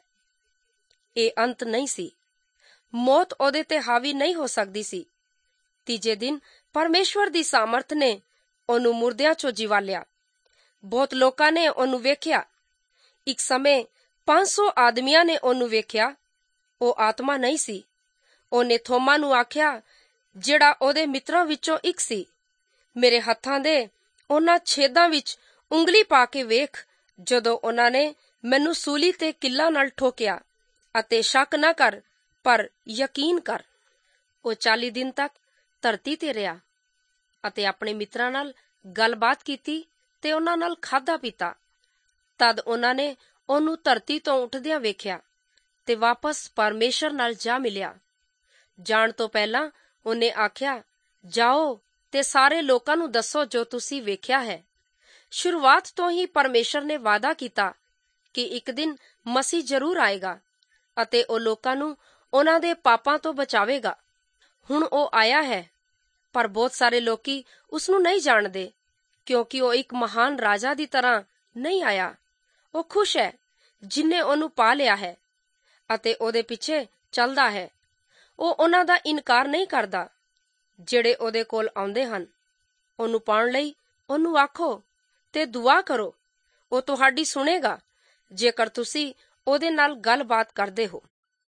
ਇਹ ਅੰਤ ਨਹੀਂ ਸੀ। ਮੌਤ ਉਹਦੇ ਤੇ ਹਾਵੀ ਨਹੀਂ ਹੋ ਸਕਦੀ ਸੀ। ਤੀਜੇ ਦਿਨ ਪਰਮੇਸ਼ਵਰ ਦੀ ਸਾਮਰਥ ਨੇ ਉਹਨੂੰ ਮੁਰਦਿਆਂ ਚੋਂ ਜਿਵਾ ਲਿਆ। ਬਹੁਤ ਲੋਕਾਂ ਨੇ ਉਹਨੂੰ ਵੇਖਿਆ। ਇੱਕ ਸਮੇਂ ਪੰਜ ਸੌ ਆਦਮੀਆਂ ਨੇ ਉਹਨੂੰ ਵੇਖਿਆ। ਉਹ ਆਤਮਾ ਨਹੀਂ ਸੀ। ਉਹਨੇ ਥੋਮਾ ਨੂੰ ਆਖਿਆ, ਜਿਹੜਾ ਉਹਦੇ ਮਿੱਤਰਾਂ ਵਿੱਚੋਂ ਇੱਕ ਸੀ, ਮੇਰੇ ਹੱਥਾਂ ਦੇ ਉਹਨਾਂ ਛੇਦਾਂ ਵਿੱਚ ਉਂਗਲੀ ਪਾ ਕੇ ਵੇਖ। ਜਦੋਂ ਉਹਨਾਂ ਨੇ ਮੈਨੂੰ ਸੂਲੀ ਤੇ ਕਿੱਲਾਂ ਨਾਲ ਠੋਕਿਆ, ਅਤੇ ਸ਼ੱਕ ਨਾ ਕਰ ਪਰ ਯਕੀਨ ਕਰ। ਉਹ ਚਾਲੀ ਦਿਨ ਤੱਕ ਧਰਤੀ ਤੇ ਰਿਹਾ ਅਤੇ ਆਪਣੇ ਮਿੱਤਰਾਂ ਨਾਲ ਗੱਲਬਾਤ ਕੀਤੀ ਤੇ ਉਹਨਾਂ ਨਾਲ ਖਾਧਾ ਪੀਤਾ। ਤਦ ਉਹਨਾਂ ਨੇ ਉਹਨੂੰ ਧਰਤੀ ਤੋਂ ਉੱਠਦਿਆਂ ਵੇਖਿਆ ਤੇ ਵਾਪਸ ਪਰਮੇਸ਼ਰ ਨਾਲ ਜਾ ਮਿਲਿਆ। ਜਾਣ ਤੋਂ ਪਹਿਲਾਂ ਉਹਨੇ ਆਖਿਆ, ਜਾਓ ਤੇ ਸਾਰੇ ਲੋਕਾਂ ਨੂੰ ਦੱਸੋ ਜੋ ਤੁਸੀਂ ਵੇਖਿਆ ਹੈ। ਸ਼ੁਰੂਆਤ ਤੋਂ ਹੀ ਪਰਮੇਸ਼ਰ ਨੇ ਵਾਅਦਾ ਕੀਤਾ ਕਿ ਇੱਕ ਦਿਨ ਮਸੀਹ ਜ਼ਰੂਰ ਆਏਗਾ ਅਤੇ ਉਹ ਲੋਕਾਂ ਨੂੰ ਉਹਨਾਂ ਦੇ ਪਾਪਾਂ ਤੋਂ ਬਚਾਵੇਗਾ। ਹੁਣ ਉਹ ਆਇਆ ਹੈ, ਪਰ ਬਹੁਤ ਸਾਰੇ ਲੋਕੀ ਉਸ ਨੂੰ ਨਹੀਂ ਜਾਣਦੇ, ਕਿਉਂਕਿ ਉਹ ਇੱਕ ਮਹਾਨ ਰਾਜਾ ਦੀ ਤਰ੍ਹਾਂ ਨਹੀਂ ਆਇਆ। ਉਹ ਖੁਸ਼ ਹੈ ਜਿਨ੍ਹੇ ਉਹਨੂੰ ਪਾ ਲਿਆ ਹੈ ਅਤੇ ਉਹਦੇ ਪਿੱਛੇ ਚੱਲਦਾ ਹੈ। ਉਹ ਉਹਨਾਂ ਦਾ ਇਨਕਾਰ ਨਹੀਂ ਕਰਦਾ ਜਿਹੜੇ ਉਹਦੇ ਕੋਲ ਆਉਂਦੇ ਹਨ। ਉਹਨੂੰ ਪਾਉਣ ਲਈ ਉਹਨੂੰ ਆਖੋ ਤੇ ਦੁਆ ਕਰੋ, ਉਹ ਤੁਹਾਡੀ ਸੁਣੇਗਾ, ਜੇਕਰ ਤੁਸੀਂ ਉਹਦੇ ਨਾਲ ਗੱਲਬਾਤ ਕਰਦੇ ਹੋ।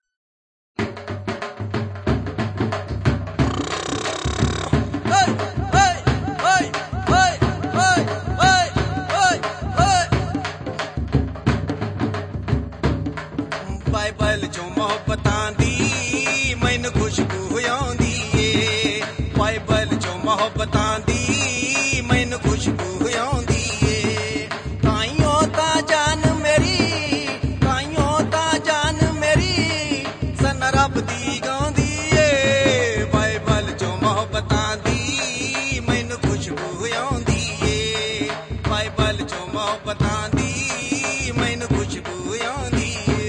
ਬਾਈਬਲ ਚੋਂ ਮੁਹੱਬਤਾਂ ਦੀ ਮੈਨੂੰ ਖੁਸ਼ਬੂ ਆਉਂਦੀ ਏ। ਬਾਈਬਲ ਚੋਂ ਮੁਹੱਬਤਾਂ ਦੀ ਮੈਨੂੰ ਖੁਸ਼ਬੂ ਆਉਂਦੀ ਏ। ਤਾਈਓ ਤਾਂ ਜਾਨ ਮੇਰੀ, ਤਾਈਓ ਤਾਂ ਜਾਨ ਮੇਰੀ ਸਨ ਰੱਬ ਦੀ ਗਾਉਂਦੀ ਏ। ਬਾਈਬਲ ਚੋਂ ਮੁਹੱਬਤਾਂ ਦੀ ਮੈਨੂੰ ਖੁਸ਼ਬੂ ਆਉਂਦੀ ਏ। ਬਾਈਬਲ ਚੋਂ ਮੁਹੱਬਤਾਂ ਦੀ ਮੈਨੂੰ ਖੁਸ਼ਬੂ ਆਉਂਦੀ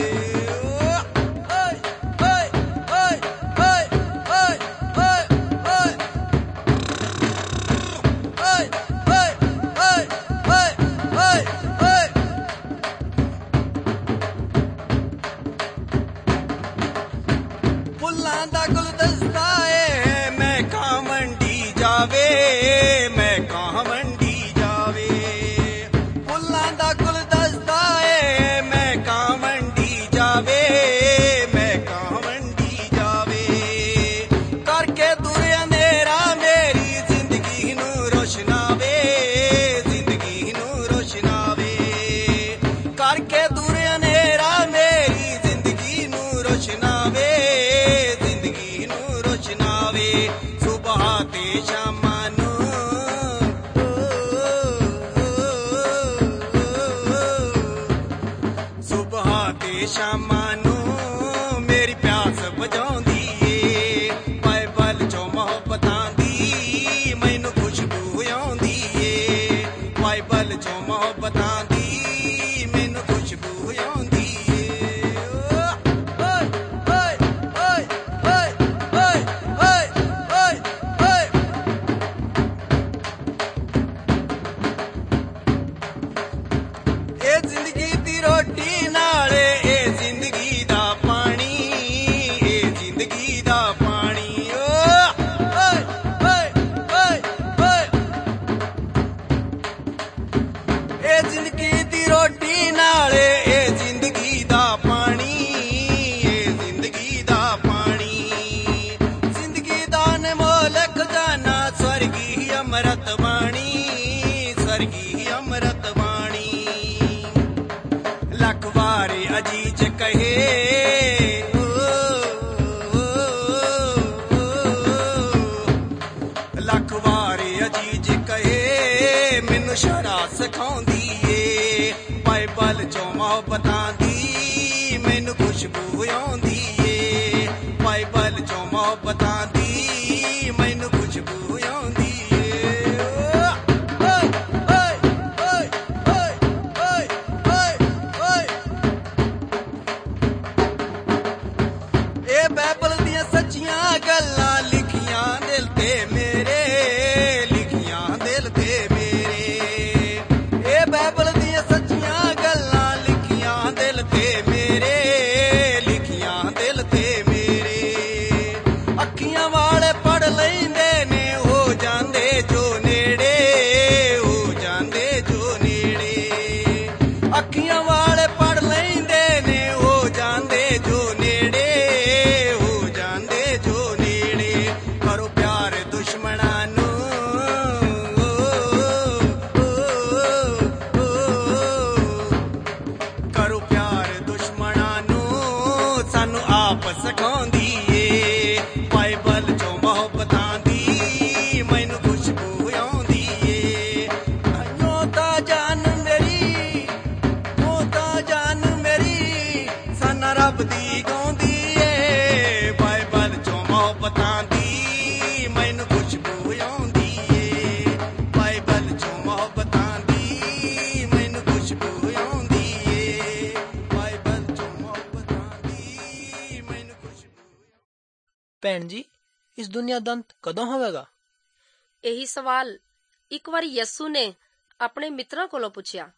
ਸ਼ਾਮਾਂ ਨੂੰ ਮੇਰੀ ਪਿਆਸ ਬੁਝਾਉਂਦੀ ਏ। ਬਾਈਬਲ ਚੋਂ ਮੁਹੱਬਤਾਂ ਦੀ ਮੈਨੂੰ ਖੁਸ਼ਬੂ ਆਉਂਦੀ ਏ। ਬਾਈਬਲ ਚੋਂ ਮੁਹੱਬਤਾਂ ਦੀ ਮੈਨੂੰ ਖੁਸ਼ਬੂ ਆਉਂਦੀ ਏ। ਓਏ ਓਏ ਓਏ ਓਏ ਓਏ ਓਏ ਓਏ ਅਜੀਜ਼ ਕਹੇ ਮੈਨੂੰ ਸ਼ਰਾ ਸਿਖਾਉਂਦੀ ਏ, ਬਾਈਬਲ ਚੋਂ ਮੁਹੱਬਤਾਂ ਦੀ ਮੈਨੂੰ ਖੁਸ਼ਬੂ ਆਉਂਦੀ ਏ, ਬਾਈਬਲ ਚੋਂ ਮੁਹੱਬਤਾਂ ਦੀ ਮੈਨੂੰ ਖੁਸ਼ਬੂ ਆਉਂਦੀ ਏ। ਓਏ ਓਏ ਓਏ ਓਏ ਓਏ ਓਏ ਇਹ ਬਾਈਬਲ ਦੀਆਂ ਸੱਚੀਆਂ ਗੱਲਾਂ ਲਿਖੀਆਂ ਦਿਲ ਤੇ ਮੇਰੇ, ਲਿਖੀਆਂ ਦਿਲ ਤੇ ਮੇਰੇ, ਇਹ ਬਾਈਬਲ ਦੀਆਂ ਸੱਚੀਆਂ ਗੱਲਾਂ ਲਿਖੀਆਂ ਦਿਲ ਤੇ ਮੇਰੇ, ਲਿਖੀਆਂ ਦਿਲ ਤੇ ਮੇਰੇ। ਅੱਖੀਆਂ ਵਾਲੇ ਪੜ ਲੈਂਦੇ ਨੇ ਹੋ ਜਾਂਦੇ ਜੋ ਨੇੜੇ, ਹੋ ਜਾਂਦੇ ਜੋ ਨੇੜੇ, ਅੱਖੀਆਂ ਵਾਲੇ ਪੜ ਲੈਂਦੇ ਨੇ ਹੋ ਜਾਂਦੇ ਜੋ ਨੇੜੇ, ਹੋ ਜਾਂਦੇ ਜੋ ਨੇੜੇ। ਕਰੋ ਪਿਆਰ ਦੁਸ਼ਮਣਾਂ ਨੂੰ, ਕਰੋ ਪਿਆਰ ਦੁਸ਼ਮਣਾਂ ਨੂੰ, ਸਾਨੂੰ ਆਪ ਸਿਖਾਉਂਦੀ ਏ, ਬਾਈਬਲ ਚੋਂ ਮੁਹੱਬਤਾਂ ਦੀ ਮੈਨੂੰ ਖੁਸ਼ਬੂ ਆਉਂਦੀ ਏ। ਤਾਈਓ ਤਾਂ ਜਾਨ ਮੇਰੀ, ਉਹ ਤਾਂ ਜਾਨ ਮੇਰੀ ਸਾਨਾ ਰੱਬ ਦੀ ਗਾਉਂਦੀ ਏ, ਬਾਈਬਲ ਚੋਂ ਮੁਹੱਬਤਾਂ ਦੀ ਮੈਨੂੰ ਖੁਸ਼ਬੂ ਆਉਂਦੀ ਏ, ਬਾਈਬਲ ਚੋਂ ਮੁਹੱਬਤਾਂ ਦੀ ਮੈਨੂੰ ਖੁਸ਼ਬੂ ਆਉਂਦੀ ਏ, ਬਾਈਬਲ ਚੋਂ ਮੁਹੱਬਤਾਂ ਦੀ ਮੈਨੂੰ ਖੁਸ਼ਬੂ।
ਭੈਣ ਜੀ, ਇਸ ਦੁਨੀਆ ਦਾ ਅੰਤ ਕਦੋਂ ਹੋਵੇਗਾ?
ਇਹੀ ਸਵਾਲ ਇੱਕ ਵਾਰ ਯਿਸੂ ਨੇ ਆਪਣੇ ਮਿੱਤਰਾਂ ਕੋਲੋਂ ਪੁੱਛਿਆ।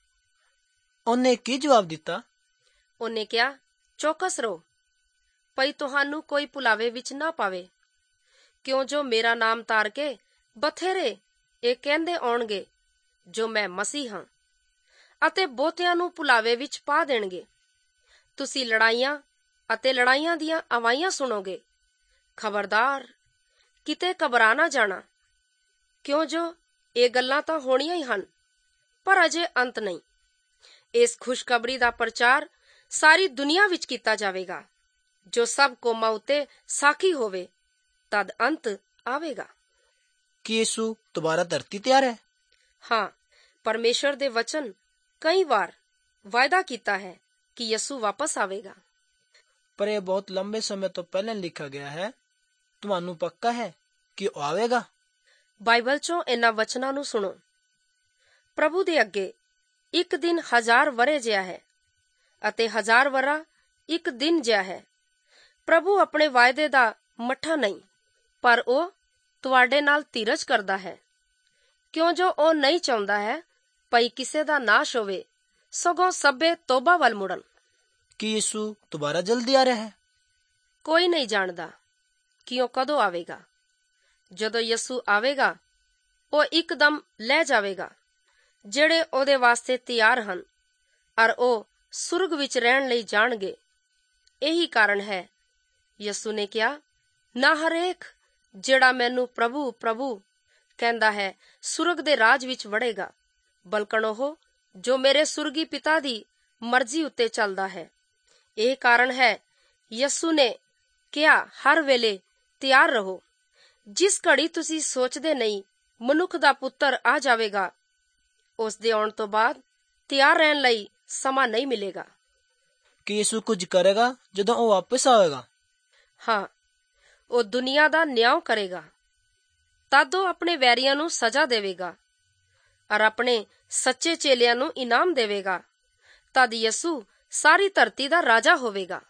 ਉਹਨੇ ਕੀ ਜਵਾਬ ਦਿੱਤਾ?
ਉਹਨੇ ਕਿਹਾ, ਚੌਕਸ ਰਹੋ, ਭਈ ਤੁਹਾਨੂੰ ਕੋਈ ਭੁਲਾਵੇ ਵਿੱਚ ਨਾ ਪਾਵੇ, ਕਿਉਂ ਜੋ ਮੇਰਾ ਨਾਮ ਤਾਰ ਕੇ ਬਥੇਰੇ ਇਹ ਕਹਿੰਦੇ ਆਉਣਗੇ ਜੋ ਮੈਂ ਮਸੀਹ ਹਾਂ, ਅਤੇ ਬਹੁਤਿਆਂ ਨੂੰ ਭੁਲਾਵੇ ਵਿੱਚ ਪਾ ਦੇਣਗੇ। ਤੁਸੀਂ ਲੜਾਈਆਂ ਅਤੇ ਲੜਾਈਆਂ ਦੀਆਂ ਆਵਾਜ਼ਾਂ ਸੁਣੋਗੇ। ਖਬਰਦਾਰ, ਕਿਤੇ ਘਬਰਾ ਨਾ ਜਾਣਾ, ਕਿਉਂ ਜੋ ਇਹ ਗੱਲਾਂ ਤਾਂ ਹੋਣੀਆਂ ਹੀ ਹਨ, ਪਰ ਅਜੇ ਅੰਤ ਨਹੀਂ। ਇਸ ਖੁਸ਼ਖਬਰੀ ਦਾ ਪ੍ਰਚਾਰ ਸਾਰੀ ਦੁਨੀਆ ਵਿੱਚ ਕੀਤਾ ਜਾਵੇਗਾ, ਜੋ ਸਭ ਕੌਮਾਂ ਉੱਤੇ ਸਾਖੀ ਹੋਵੇ, ਤਦ ਅੰਤ ਆਵੇਗਾ।
ਕੀ ਯਿਸੂ ਦੁਬਾਰਾ ਧਰਤੀ ਤੇ ਆ ਰਿਹਾ ਹੈ?
ਹਾਂ, ਪਰਮੇਸ਼ਰ ਦੇ ਵਚਨ ਕਈ ਵਾਰ ਵਾਅਦਾ ਕੀਤਾ ਹੈ ਕਿ ਯਿਸੂ ਵਾਪਸ ਆਵੇਗਾ।
ਪਰ ਇਹ ਬਹੁਤ ਲੰਬੇ ਸਮੇਂ ਤੋਂ ਪਹਿਲਾਂ ਲਿਖਿਆ ਗਿਆ ਹੈ। ਤੁਹਾਨੂੰ ਪੱਕਾ ਹੈ ਕਿ ਉਹ ਆਵੇਗਾ?
ਬਾਈਬਲ ਚੋਂ ਇਹਨਾਂ ਵਚਨਾਂ ਨੂੰ ਸੁਣੋ। ਪ੍ਰਭੂ ਦੇ ਅੱਗੇ ਇੱਕ ਦਿਨ ਹਜ਼ਾਰ ਵਰੇ ਜਿਹਾ ਹੈ, ਅਤੇ ਹਜ਼ਾਰ ਵਰਾ ਇੱਕ ਦਿਨ ਜਿਹਾ ਹੈ। ਪ੍ਰਭੂ ਆਪਣੇ ਵਾਅਦੇ ਦਾ ਮੱਠਾ ਨਹੀਂ, ਪਰ ਉਹ ਤੁਹਾਡੇ ਨਾਲ ਧੀਰਜ ਕਰਦਾ ਹੈ, ਕਿਉਂ ਜੋ ਉਹ ਨਹੀਂ ਚਾਹੁੰਦਾ ਹੈ ਭਈ ਕਿਸੇ ਦਾ ਨਾਸ਼ ਹੋਵੇ, ਸਗੋਂ ਸਭੇ ਤੋਬਾ ਵੱਲ ਮੁੜਨ।
ਕੀ ਯਿਸੂ ਦੁਬਾਰਾ ਜਲਦੀ ਆ ਰਿਹਾ ਹੈ?
ਕੋਈ ਨਹੀਂ ਜਾਣਦਾ ਕਿ ਉਹ ਕਦੋਂ ਆਵੇਗਾ। ਜਦੋਂ ਯਿਸੂ ਆਵੇਗਾ, ਉਹ ਇੱਕਦਮ ਲੈ ਜਾਵੇਗਾ ਜਿਹੜੇ ਉਹਦੇ ਵਾਸਤੇ ਤਿਆਰ ਹਨ, ਅਰ ਉਹ ਸੁਰਗ ਵਿੱਚ ਰਹਿਣ ਲਈ ਜਾਣਗੇ। ਇਹੀ ਕਾਰਨ ਹੈ ਯਿਸੂ ਨੇ ਕਿਹਾ, ਨਾ ਹਰੇਕ ਜਿਹੜਾ ਮੈਨੂੰ ਪ੍ਰਭੂ ਪ੍ਰਭੂ ਕਹਿੰਦਾ ਹੈ ਸੁਰਗ ਦੇ ਰਾਜ ਵਿੱਚ ਵੜੇਗਾ, ਬਲਕਣ ਉਹ ਜੋ ਮੇਰੇ ਸੁਰਗੀ ਪਿਤਾ ਦੀ ਮਰਜ਼ੀ ਉੱਤੇ ਚੱਲਦਾ ਹੈ। ਇਹ ਕਾਰਨ ਹੈ ਯਿਸੂ ਨੇ ਕਿਹਾ, ਹਰ ਵੇਲੇ ਤਿਆਰ ਰਹੋ। ਜਿਸ ਘੜੀ ਤੁਸੀਂ ਸੋਚਦੇ ਨਹੀਂ ਮਨੁੱਖ ਦਾ ਪੁੱਤਰ ਆ ਜਾਵੇਗਾ, ਉਸ ਦੇ ਆਉਣ ਤੋਂ ਬਾਅਦ ਤਿਆਰ ਰਹਿਣ ਲਈ ਸਮਾਂ ਨਹੀਂ ਮਿਲੇਗਾ।
ਕੀ ਯਿਸੂ ਕੁਝ ਕਰੇਗਾ ਜਦੋਂ ਉਹ ਵਾਪਸ ਆਵੇਗਾ?
ਹਾਂ, ਉਹ ਦੁਨੀਆ ਦਾ ਨਿਆਂ ਕਰੇਗਾ। ਤਦ ਉਹ ਆਪਣੇ ਵੈਰੀਆਂ ਨੂੰ ਸਜ਼ਾ ਦੇਵੇਗਾ ਔਰ ਆਪਣੇ ਸੱਚੇ ਚੇਲਿਆਂ ਨੂੰ ਇਨਾਮ ਦੇਵੇਗਾ। ਤਦ ਯਿਸੂ ਸਾਰੀ ਧਰਤੀ ਦਾ ਰਾਜਾ ਹੋਵੇਗਾ।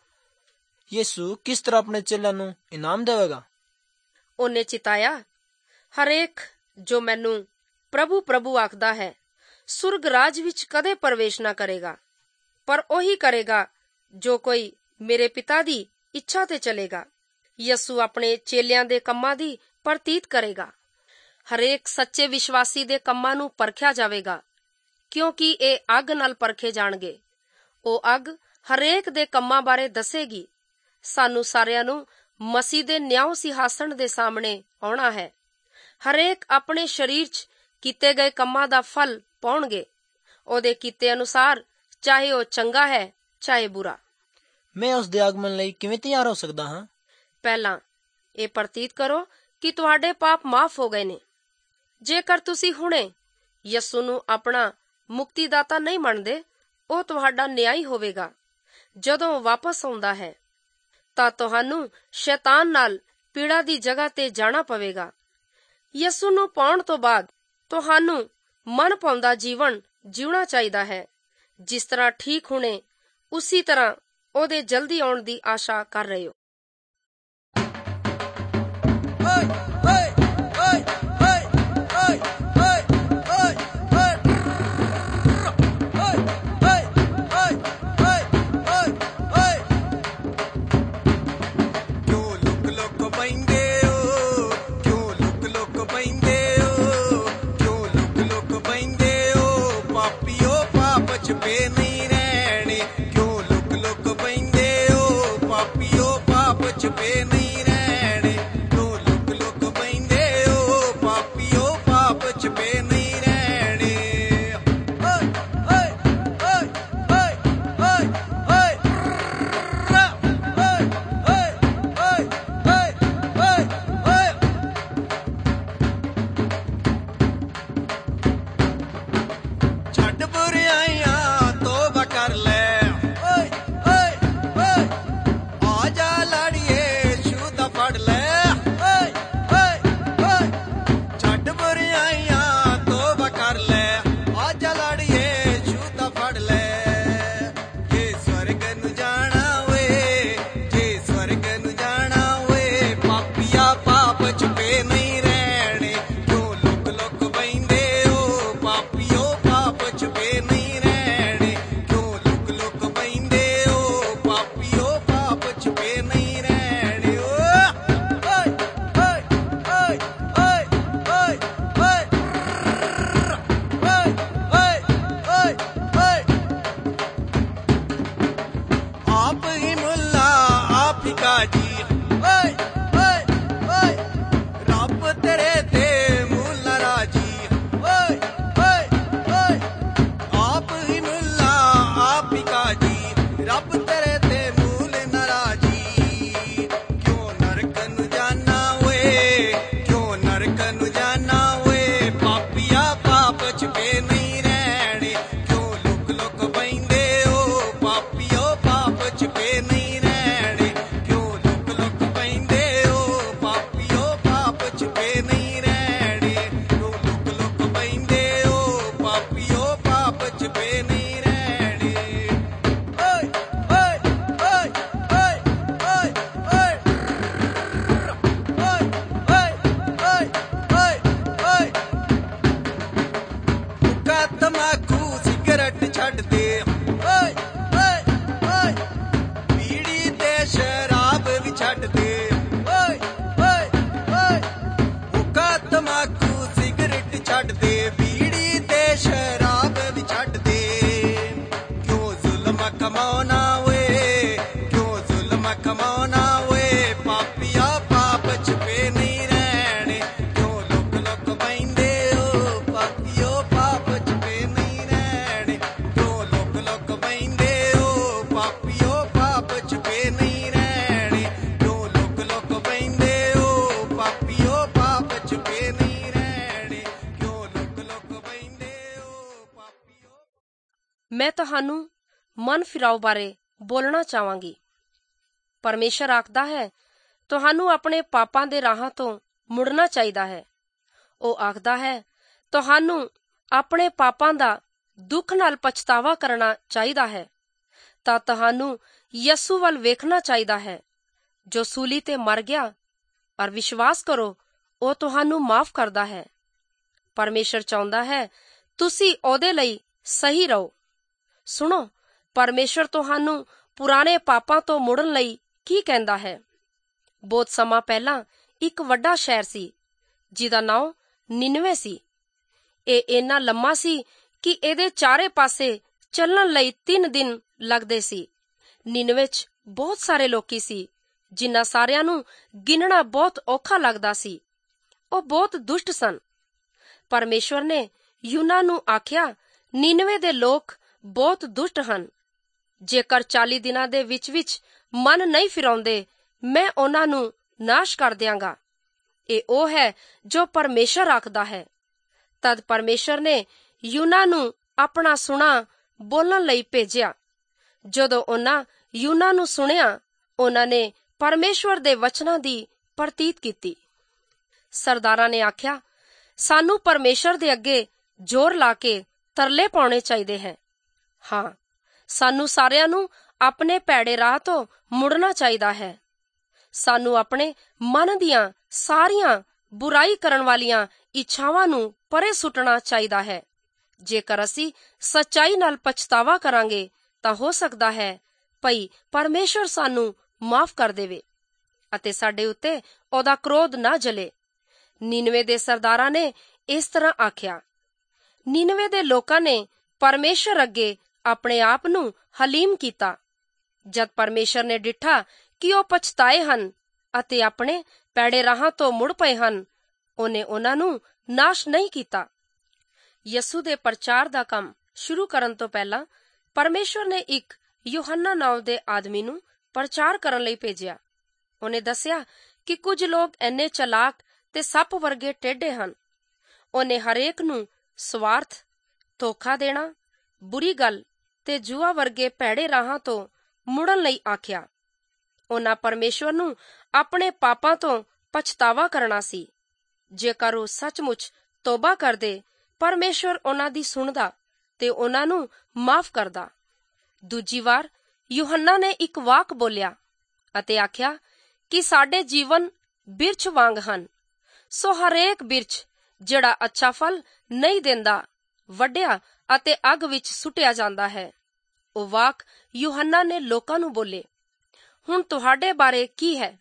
ਯਿਸੂ ਕਿਸ ਤਰ੍ਹਾਂ ਆਪਣੇ ਚੇਲਿਆਂ ਨੂੰ ਇਨਾਮ ਦੇਵੇਗਾ?
ਉਹਨੇ ਚਿਤਾਇਆ, ਹਰੇਕ ਜੋ ਮੈਨੂੰ ਪ੍ਰਭੂ ਪ੍ਰਭੂ ਆਖਦਾ ਹੈ ਸੁਰਗ ਰਾਜ ਵਿੱਚ ਕਦੇ ਪ੍ਰਵੇਸ਼ ਨਾ ਕਰੇਗਾ, ਪਰ ਉਹੀ ਕਰੇਗਾ ਜੋ ਕੋਈ ਮੇਰੇ ਪਿਤਾ ਦੀ ਇੱਛਾ ਤੇ ਚਲੇਗਾ। ਯਿਸੂ ਆਪਣੇ ਚੇਲਿਆਂ ਦੇ ਕੰਮਾਂ ਦੀ ਪ੍ਰਤੀਤ ਕਰੇਗਾ। ਹਰੇਕ ਸੱਚੇ ਵਿਸ਼ਵਾਸੀ ਦੇ ਕੰਮਾਂ ਨੂੰ ਪਰਖਿਆ ਜਾਵੇਗਾ, ਕਿਉਂਕਿ ਇਹ ਅੱਗ ਨਾਲ ਪਰਖੇ ਜਾਣਗੇ। ਉਹ ਅੱਗ ਹਰੇਕ ਦੇ ਕੰਮਾਂ ਬਾਰੇ ਦੱਸੇਗੀ। ਸਾਨੂੰ ਸਾਰਿਆਂ ਨੂੰ ਮਸੀਹ ਦੇ ਨਿਆਂ ਸਿੰਘਾਸਣ ਦੇ ਸਾਹਮਣੇ ਆਉਣਾ ਹੈ। ਹਰੇਕ ਆਪਣੇ ਸਰੀਰ 'ਚ ਕੀਤੇ ਗਏ ਕੰਮਾਂ ਦਾ ਫਲ ਪਾਉਣਗੇ, ਉਹਦੇ ਕੀਤੇ ਅਨੁਸਾਰ, ਚਾਹੇ ਉਹ ਚੰਗਾ ਹੈ ਚਾਹੇ ਬੁਰਾ।
ਮੈਂ ਉਸ ਦੇ ਆਗਮਨ ਲਈ ਕਿਵੇਂ ਤਿਆਰ ਹੋ ਸਕਦਾ ਹਾਂ?
ਪਹਿਲਾਂ ਇਹ ਪ੍ਰਤੀਤ ਕਰੋ ਕਿ ਤੁਹਾਡੇ ਪਾਪ ਮਾਫ ਹੋ ਗਏ ਨੇ। ਜੇਕਰ ਤੁਸੀਂ ਹੁਣੇ ਯਿਸੂ ਨੂੰ ਆਪਣਾ ਮੁਕਤੀਦਾਤਾ ਨਹੀਂ ਮੰਨਦੇ, ਉਹ ਤੁਹਾਡਾ ਨਿਆਂਈ ਹੋਵੇਗਾ। ਜਦੋਂ ਉਹ ਵਾਪਸ ਆਉਂਦਾ ਹੈ ਤਾਂ ਤੁਹਾਨੂੰ ਸ਼ੈਤਾਨ ਨਾਲ ਪੀੜਾ ਦੀ ਜਗ੍ਹਾ ਤੇ ਜਾਣਾ ਪਵੇਗਾ। ਯਿਸੂ ਨੂੰ ਪਾਉਣ ਤੋਂ ਬਾਅਦ ਤੁਹਾਨੂੰ ਮਨ ਭਾਉਂਦਾ ਜੀਵਨ ਜਿਉਣਾ ਚਾਹੀਦਾ ਹੈ। ਜਿਸ ਤਰ੍ਹਾਂ ਠੀਕ ਹੁਣੇ ਉਸੀ ਤਰ੍ਹਾਂ ਉਹਦੇ ਜਲਦੀ ਆਉਣ ਦੀ ਆਸ਼ਾ ਕਰ ਰਹੇ ਹੋ। ਮੈਂ ਤੁਹਾਨੂੰ ਮਨ ਫਿਰਾਓ ਬਾਰੇ ਬੋਲਣਾ ਚਾਹਾਂਗੀ। ਪਰਮੇਸ਼ਰ ਆਖਦਾ ਹੈ ਤੁਹਾਨੂੰ ਆਪਣੇ ਪਾਪਾਂ ਦੇ ਰਾਹਾਂ ਤੋਂ ਮੁੜਨਾ ਚਾਹੀਦਾ ਹੈ। ਉਹ ਆਖਦਾ ਹੈ ਤੁਹਾਨੂੰ ਆਪਣੇ ਪਾਪਾਂ ਦਾ ਦੁੱਖ ਨਾਲ ਪਛਤਾਵਾ ਕਰਨਾ ਚਾਹੀਦਾ ਹੈ। ਤਾਂ ਤੁਹਾਨੂੰ ਯਿਸੂ ਵੱਲ ਵੇਖਣਾ ਚਾਹੀਦਾ ਹੈ ਜੋ ਸੂਲੀ ਤੇ ਮਰ ਗਿਆ, ਪਰ ਵਿਸ਼ਵਾਸ ਕਰੋ ਉਹ ਤੁਹਾਨੂੰ ਮਾਫ ਕਰਦਾ ਹੈ। ਪਰਮੇਸ਼ਰ ਚਾਹੁੰਦਾ ਹੈ ਤੁਸੀਂ ਉਹਦੇ ਲਈ ਸਹੀ ਰਹੋ। ਸੁਣੋ, ਪਰਮੇਸ਼ਰ ਤੁਹਾਨੂੰ ਪੁਰਾਣੇ ਪਾਪਾਂ ਤੋਂ ਮੁੜਨ ਲਈ ਕੀ ਕਹਿੰਦਾ ਹੈ। ਬਹੁਤ ਸਮਾਂ ਪਹਿਲਾਂ ਇੱਕ ਵੱਡਾ ਸ਼ਹਿਰ ਸੀ ਜਿਹਦਾ ਨਾਮ ਨਿਨਵੇ ਸੀ। ਇਹ ਇੰਨਾ ਲੰਮਾ ਸੀ ਕਿ ਇਹਦੇ ਚਾਰੇ ਪਾਸੇ ਚੱਲਣ ਲਈ ਤਿੰਨ ਦਿਨ ਲੱਗਦੇ ਸੀ। ਨਿਨਵੇ 'ਚ ਬਹੁਤ ਸਾਰੇ ਲੋਕੀ ਸੀ ਜਿਨ੍ਹਾਂ ਸਾਰਿਆਂ ਨੂੰ ਗਿਣਨਾ ਬਹੁਤ ਔਖਾ ਲੱਗਦਾ ਸੀ। ਉਹ ਬਹੁਤ ਦੁਸ਼ਟ ਸਨ। ਪਰਮੇਸ਼ਵਰ ਨੇ ਯੂਨਾ ਨੂੰ ਆਖਿਆ, ਨਿਨਵੇ ਦੇ ਲੋਕ ਬਹੁਤ ਦੁਸ਼ਟ ਹਨ। ਜੇਕਰ ਚਾਲੀ ਦਿਨਾਂ ਦੇ ਵਿੱਚ ਵਿੱਚ ਮਨ ਨਹੀਂ ਫਿਰਾਉਂਦੇ, ਮੈਂ ਉਹਨਾਂ ਨੂੰ ਨਾਸ਼ ਕਰ ਦਿਆਂਗਾ। ਇਹ ਉਹ ਹੈ ਜੋ ਪਰਮੇਸ਼ਰ ਆਖਦਾ ਹੈ। ਤਦ ਪਰਮੇਸ਼ਰ ਨੇ ਯੂਨਾ ਨੂੰ ਆਪਣਾ ਸੁਣਾ ਬੋਲਣ ਲਈ ਭੇਜਿਆ। ਜਦੋਂ ਉਹਨਾਂ ਯੂਨਾ ਨੂੰ ਸੁਣਿਆ, ਉਹਨਾਂ ਨੇ ਪਰਮੇਸ਼ਵਰ ਦੇ ਵਚਨਾਂ ਦੀ ਪ੍ਰਤੀਤ ਕੀਤੀ। ਸਰਦਾਰਾਂ ਨੇ ਆਖਿਆ, ਸਾਨੂੰ ਪਰਮੇਸ਼ਰ ਦੇ ਅੱਗੇ ਜ਼ੋਰ ਲਾ ਕੇ ਤਰਲੇ ਪਾਉਣੇ ਚਾਹੀਦੇ ਹੈ। ਹਾਂ, ਸਾਨੂੰ ਸਾਰਿਆਂ ਨੂੰ ਆਪਣੇ ਭੈੜੇ ਰਾਹ ਤੋਂ ਮੁੜਨਾ ਚਾਹੀਦਾ ਹੈ। ਸਾਨੂੰ ਆਪਣੇ ਮਨ ਦੀਆਂ ਸਾਰੀਆਂ ਬੁਰਾਈ ਕਰਨ ਵਾਲੀਆਂ ਇੱਛਾਵਾਂ ਨੂੰ ਪਰੇ ਸੁੱਟਣਾ ਚਾਹੀਦਾ ਹੈ। ਜੇਕਰ ਅਸੀਂ ਸੱਚਾਈ ਨਾਲ ਪਛਤਾਵਾ ਕਰਾਂਗੇ ਤਾਂ ਹੋ ਸਕਦਾ ਹੈ ਭਈ ਪਰਮੇਸ਼ਰ ਸਾਨੂੰ ਮਾਫ ਕਰ ਦੇਵੇ ਅਤੇ ਸਾਡੇ ਉੱਤੇ ਉਹਦਾ ਕ੍ਰੋਧ ਨਾ ਜਲੇ। ਨੀਨਵੇ ਦੇ ਸਰਦਾਰਾਂ ਨੇ ਇਸ ਤਰ੍ਹਾਂ ਆਖਿਆ। ਨੀਨਵੇ ਦੇ ਲੋਕਾਂ ਨੇ ਪਰਮੇਸ਼ਰ ਅੱਗੇ ਆਪਣੇ ਆਪ ਨੂੰ ਹਲੀਮ ਕੀਤਾ। ਜਦ ਪਰਮੇਸ਼ਰ ਨੇ ਡਿੱਠਾ ਕਿ ਉਹ ਪਛਤਾਏ ਹਨ ਅਤੇ ਆਪਣੇ ਭੈੜੇ ਰਾਹਾਂ ਤੋਂ ਮੁੜ ਪਏ ਹਨ, ਉਹਨੇ ਉਹਨਾਂ ਨੂੰ ਨਾਸ਼ ਨਹੀਂ ਕੀਤਾ। ਯਸੂ ਦੇ ਪ੍ਰਚਾਰ ਦਾ ਕੰਮ ਸ਼ੁਰੂ ਕਰਨ ਤੋਂ ਪਹਿਲਾਂ ਪਰਮੇਸ਼ਰ ਨੇ ਇੱਕ ਯੂਹੰਨਾ ਨਾਮ ਦੇ ਆਦਮੀ ਨੂੰ ਪ੍ਰਚਾਰ ਕਰਨ ਲਈ ਭੇਜਿਆ। ਉਹਨੇ ਦੱਸਿਆ ਕਿ ਕੁਝ ਲੋਕ ਇੰਨੇ ਚਲਾਕ ਤੇ ਸੱਪ ਵਰਗੇ ਟੇਢੇ ਹਨ। ਉਹਨੇ ਹਰੇਕ ਨੂੰ ਸਵਾਰਥ, ਧੋਖਾ ਦੇਣਾ, ਬੁਰੀ ਗੱਲ ਤੇ ਜੂਆ ਵਰਗੇ ਭੈੜੇ ਰਾਹਾਂ ਤੋਂ ਮੁੜਨ ਲਈ ਆਖਿਆ। ਉਹਨਾਂ ਪਰਮੇਸ਼ਵਰ ਨੂੰ ਆਪਣੇ ਪਾਪਾਂ ਤੋਂ ਪਛਤਾਵਾ ਕਰਨਾ ਸੀ। ਜੇਕਰ ਉਹ ਸੱਚਮੁੱਚ ਤੋਬਾ ਕਰਦੇ, ਪਰਮੇਸ਼ਵਰ ਉਹਨਾਂ ਦੀ ਸੁਣਦਾ ਤੇ ਉਹਨਾਂ ਨੂੰ ਮਾਫ ਕਰਦਾ। ਦੂਜੀ ਵਾਰ ਯੂਹੰਨਾ ਨੇ ਇੱਕ ਵਾਕ ਬੋਲਿਆ ਅਤੇ ਆਖਿਆ ਕਿ ਸਾਡੇ ਜੀਵਨ ਬਿਰਛ ਵਾਂਗ ਹਨ, ਸੋ ਹਰੇਕ ਬਿਰਛ ਜਿਹੜਾ ਅੱਛਾ ਫਲ ਨਹੀਂ ਦਿੰਦਾ ਵੱਢਿਆ ਅਤੇ ਅੱਗ ਵਿੱਚ ਸੁੱਟਿਆ ਜਾਂਦਾ ਹੈ। ਉਹ ਵਾਕ ਯੂਹੰਨਾ ਨੇ ਲੋਕਾਂ ਨੂੰ ਬੋਲੇ। ਹੁਣ ਤੁਹਾਡੇ ਬਾਰੇ ਕੀ ਹੈ?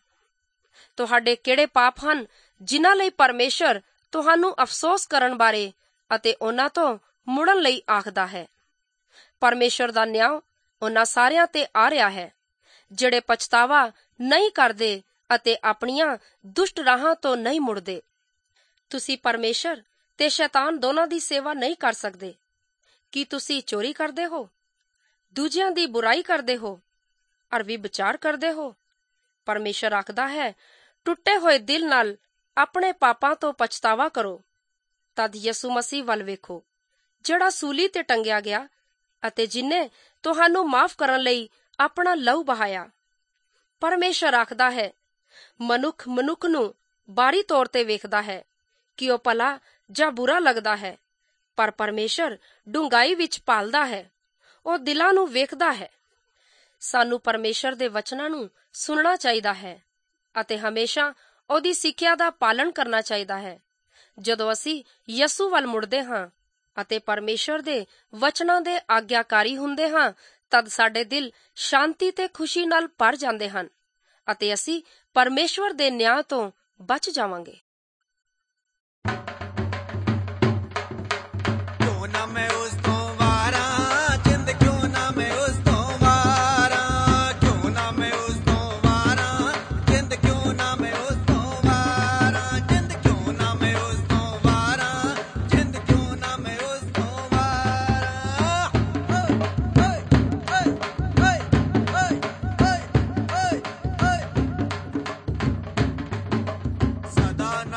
ਤੁਹਾਡੇ ਕਿਹੜੇ ਪਾਪ ਹਨ ਜਿਨ੍ਹਾਂ ਲਈ ਪਰਮੇਸ਼ਰ ਤੁਹਾਨੂੰ ਅਫਸੋਸ ਕਰਨ ਬਾਰੇ ਅਤੇ ਉਹਨਾਂ ਤੋਂ ਮੁੜਨ ਲਈ ਆਖਦਾ ਹੈ? ਪਰਮੇਸ਼ਰ ਦਾ ਨਿਆਂ ਉਹਨਾਂ ਸਾਰਿਆਂ ਤੇ ਆ ਰਿਹਾ ਹੈ ਜਿਹੜੇ ਪਛਤਾਵਾ ਨਹੀਂ ਕਰਦੇ ਅਤੇ ਆਪਣੀਆਂ ਦੁਸ਼ਟ ਰਾਹਾਂ ਤੋਂ ਨਹੀਂ ਮੁੜਦੇ। ਤੁਸੀਂ ਪਰਮੇਸ਼ਰ ਤੇ ਸ਼ੈਤਾਨ ਦੋਨਾਂ ਦੀ ਸੇਵਾ ਨਹੀਂ ਕਰ ਸਕਦੇ। ਕੀ ਤੁਸੀਂ ਚੋਰੀ ਕਰਦੇ ਹੋ, ਦੂਜਿਆਂ ਦੀ ਬੁਰਾਈ ਕਰਦੇ ਹੋ ਅਰ ਵਿਭਚਾਰ ਕਰਦੇ ਹੋ? ਪਰਮੇਸ਼ਰ ਆਖਦਾ ਹੈ, ਟੁੱਟੇ ਹੋਏ ਦਿਲ ਨਾਲ ਆਪਣੇ ਪਾਪਾਂ ਤੋਂ ਪਛਤਾਵਾ ਕਰੋ। ਤਦ ਯਿਸੂ ਮਸੀਹ ਵੱਲ ਵੇਖੋ, ਜਿਹੜਾ ਸੂਲੀ ਤੇ ਟੰਗਿਆ ਗਿਆ ਅਤੇ ਜਿਨੇ ਤੁਹਾਨੂੰ ਮਾਫ ਕਰਨ ਲਈ ਆਪਣਾ ਲਹੂ ਬਹਾਇਆ। ਪਰਮੇਸ਼ਰ ਆਖਦਾ ਹੈ, ਮਨੁੱਖ ਮਨੁੱਖ ਨੂੰ ਬਾਹਰੀ ਤੌਰ ਤੇ ਵੇਖਦਾ ਹੈ ਕਿ ਉਹ ਭਲਾ ਜਾਂ ਬੁਰਾ ਲੱਗਦਾ ਹੈ, ਪਰ ਪਰਮੇਸ਼ਰ ਡੂੰਘਾਈ ਵਿੱਚ ਭਾਲਦਾ ਹੈ, ਉਹ ਦਿਲਾਂ ਨੂੰ ਵੇਖਦਾ ਹੈ। ਸਾਨੂੰ ਪਰਮੇਸ਼ਰ ਦੇ ਵਚਨਾਂ ਨੂੰ ਸੁਣਨਾ ਚਾਹੀਦਾ ਹੈ ਅਤੇ ਹਮੇਸ਼ਾ ਉਹਦੀ ਸਿੱਖਿਆ ਦਾ ਪਾਲਣ ਕਰਨਾ ਚਾਹੀਦਾ ਹੈ। ਜਦੋਂ ਅਸੀਂ ਯਿਸੂ ਵੱਲ ਮੁੜਦੇ ਹਾਂ ਅਤੇ ਪਰਮੇਸ਼ਰ ਦੇ ਵਚਨਾਂ ਦੇ ਆਗਿਆਕਾਰੀ ਹੁੰਦੇ ਹਾਂ, ਤਦ ਸਾਡੇ ਦਿਲ ਸ਼ਾਂਤੀ ਤੇ ਖੁਸ਼ੀ ਨਾਲ ਭਰ ਜਾਂਦੇ ਹਨ ਅਤੇ ਅਸੀਂ ਪਰਮੇਸ਼ਵਰ ਦੇ ਨਿਆਂ ਤੋਂ ਬਚ ਜਾਵਾਂਗੇ।
ਸਦਾ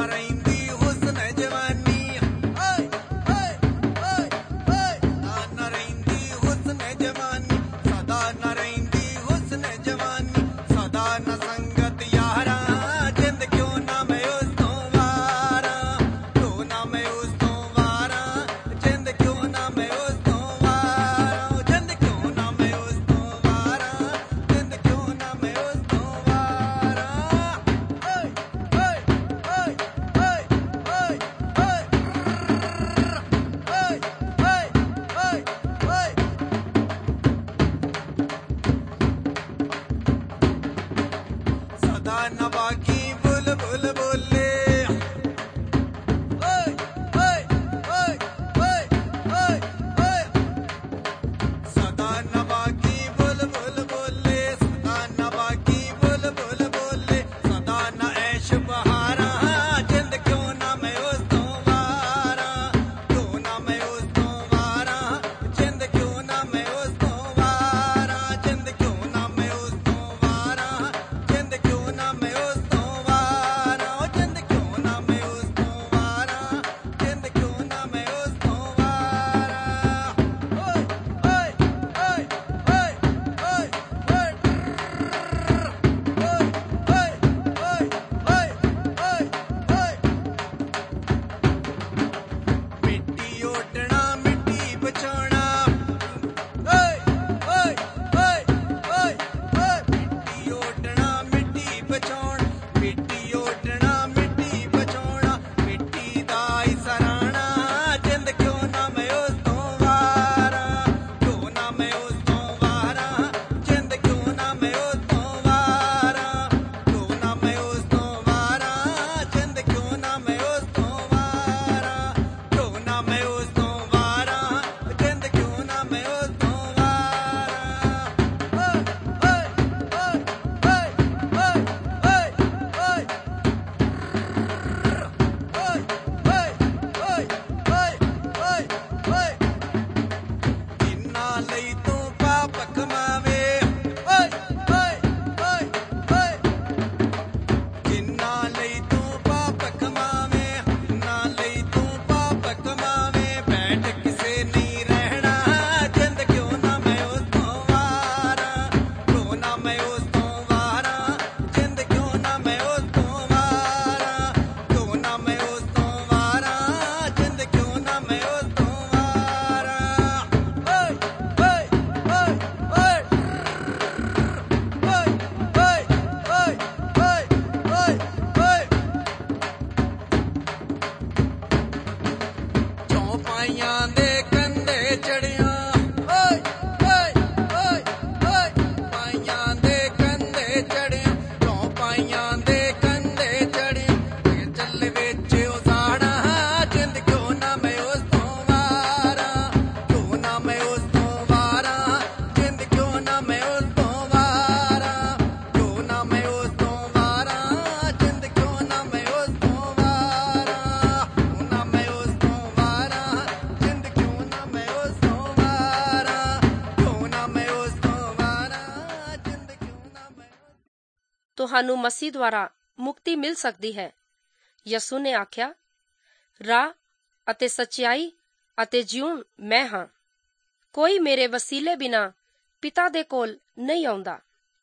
ਤੁਹਾਨੂੰ ਮਸੀਹ ਦੁਆਰਾ ਮੁਕਤੀ ਮਿਲ ਸਕਦੀ ਹੈ। ਯਿਸੂ ਨੇ ਆਖਿਆ, ਰਾਹ ਅਤੇ ਸੱਚਾਈ ਅਤੇ ਜੀਵਨ ਮੈਂ ਹਾਂ। ਕੋਈ ਮੇਰੇ ਵਸੀਲੇ ਬਿਨਾ ਪਿਤਾ ਦੇ ਕੋਲ ਨਹੀਂ ਆਉਂਦਾ,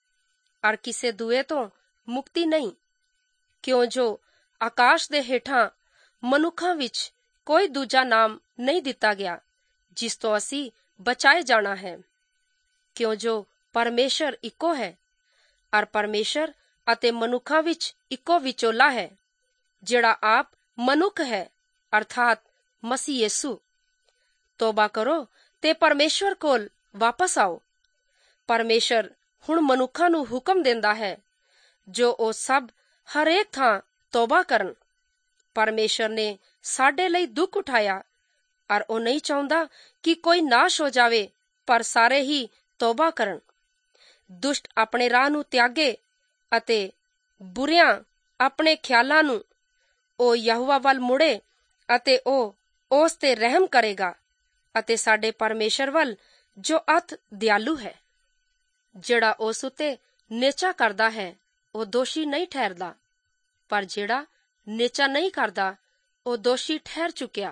ਅਰ ਕਿਸੇ ਦੂਏ ਤੋਂ ਮੁਕਤੀ ਨਹੀਂ, ਕਿਉਂ ਜੋ ਆਕਾਸ਼ ਦੇ ਹੇਠਾਂ ਮਨੁੱਖਾਂ ਵਿੱਚ ਕੋਈ ਦੂਜਾ ਨਾਮ ਨਹੀਂ ਦਿੱਤਾ ਗਿਆ ਜਿਸ ਤੋਂ ਅਸੀਂ ਬਚਾਏ ਜਾਣਾ ਹੈ। ਕਿਉਂ ਜੋ ਪਰਮੇਸ਼ਰ ਇੱਕੋ ਹੈ, ਅਰ ਪਰਮੇਸ਼ਰ ਅਤੇ ਮਨੁੱਖਾਂ ਵਿੱਚ ਇੱਕੋ ਵਿਚੋਲਾ ਹੈ, ਜਿਹੜਾ ਆਪ ਮਨੁੱਖ ਹੈ, ਅਰਥਾਤ ਮਸੀਹ ਯਿਸੂ। ਤੋਬਾ ਕਰੋ ਤੇ ਪਰਮੇਸ਼ਰ ਕੋਲ ਵਾਪਸ ਆਓ। ਪਰਮੇਸ਼ਰ ਹੁਣ ਮਨੁੱਖਾਂ ਨੂੰ ਹੁਕਮ ਦਿੰਦਾ ਹੈ ਜੋ ਉਹ ਸਭ ਹਰੇਕ ਥਾਂ ਤੋਬਾ ਕਰਨ। ਪਰਮੇਸ਼ਰ ਨੇ ਸਾਡੇ ਲਈ ਦੁੱਖ ਉਠਾਇਆ, ਅਰ ਉਹ ਨਹੀਂ ਚਾਹੁੰਦਾ ਕਿ ਕੋਈ ਨਾਸ਼ ਹੋ ਜਾਵੇ, ਪਰ ਸਾਰੇ ਹੀ ਤੋਬਾ ਕਰਨ। ਦੁਸ਼ਟ ਆਪਣੇ ਰਾਹ ਨੂੰ ਤਿਆਗੇ ਅਤੇ ਬੁਰਿਆਂ ਆਪਣੇ ਖਿਆਲਾਂ ਨੂੰ ਉਹ ਯਹੋਵਾ ਵੱਲ ਮੁੜੇ, ਅਤੇ ਉਹ ਉਸ ਤੇ ਰਹਿਮ ਕਰੇਗਾ, ਅਤੇ ਸਾਡੇ ਪਰਮੇਸ਼ਰ ਵੱਲ ਜੋ ਅਤ ਦਿਆਲੂ ਹੈ। ਜਿਹੜਾ ਉਸ ਉਤੇ ਨੇਚਾ ਕਰਦਾ ਹੈ ਉਹ ਦੋਸ਼ੀ ਨਹੀਂ ਠਹਿਰਦਾ, ਪਰ ਜਿਹੜਾ ਨੇਚਾ ਨਹੀਂ ਕਰਦਾ ਉਹ ਦੋਸ਼ੀ ਠਹਿਰ ਚੁੱਕਿਆ,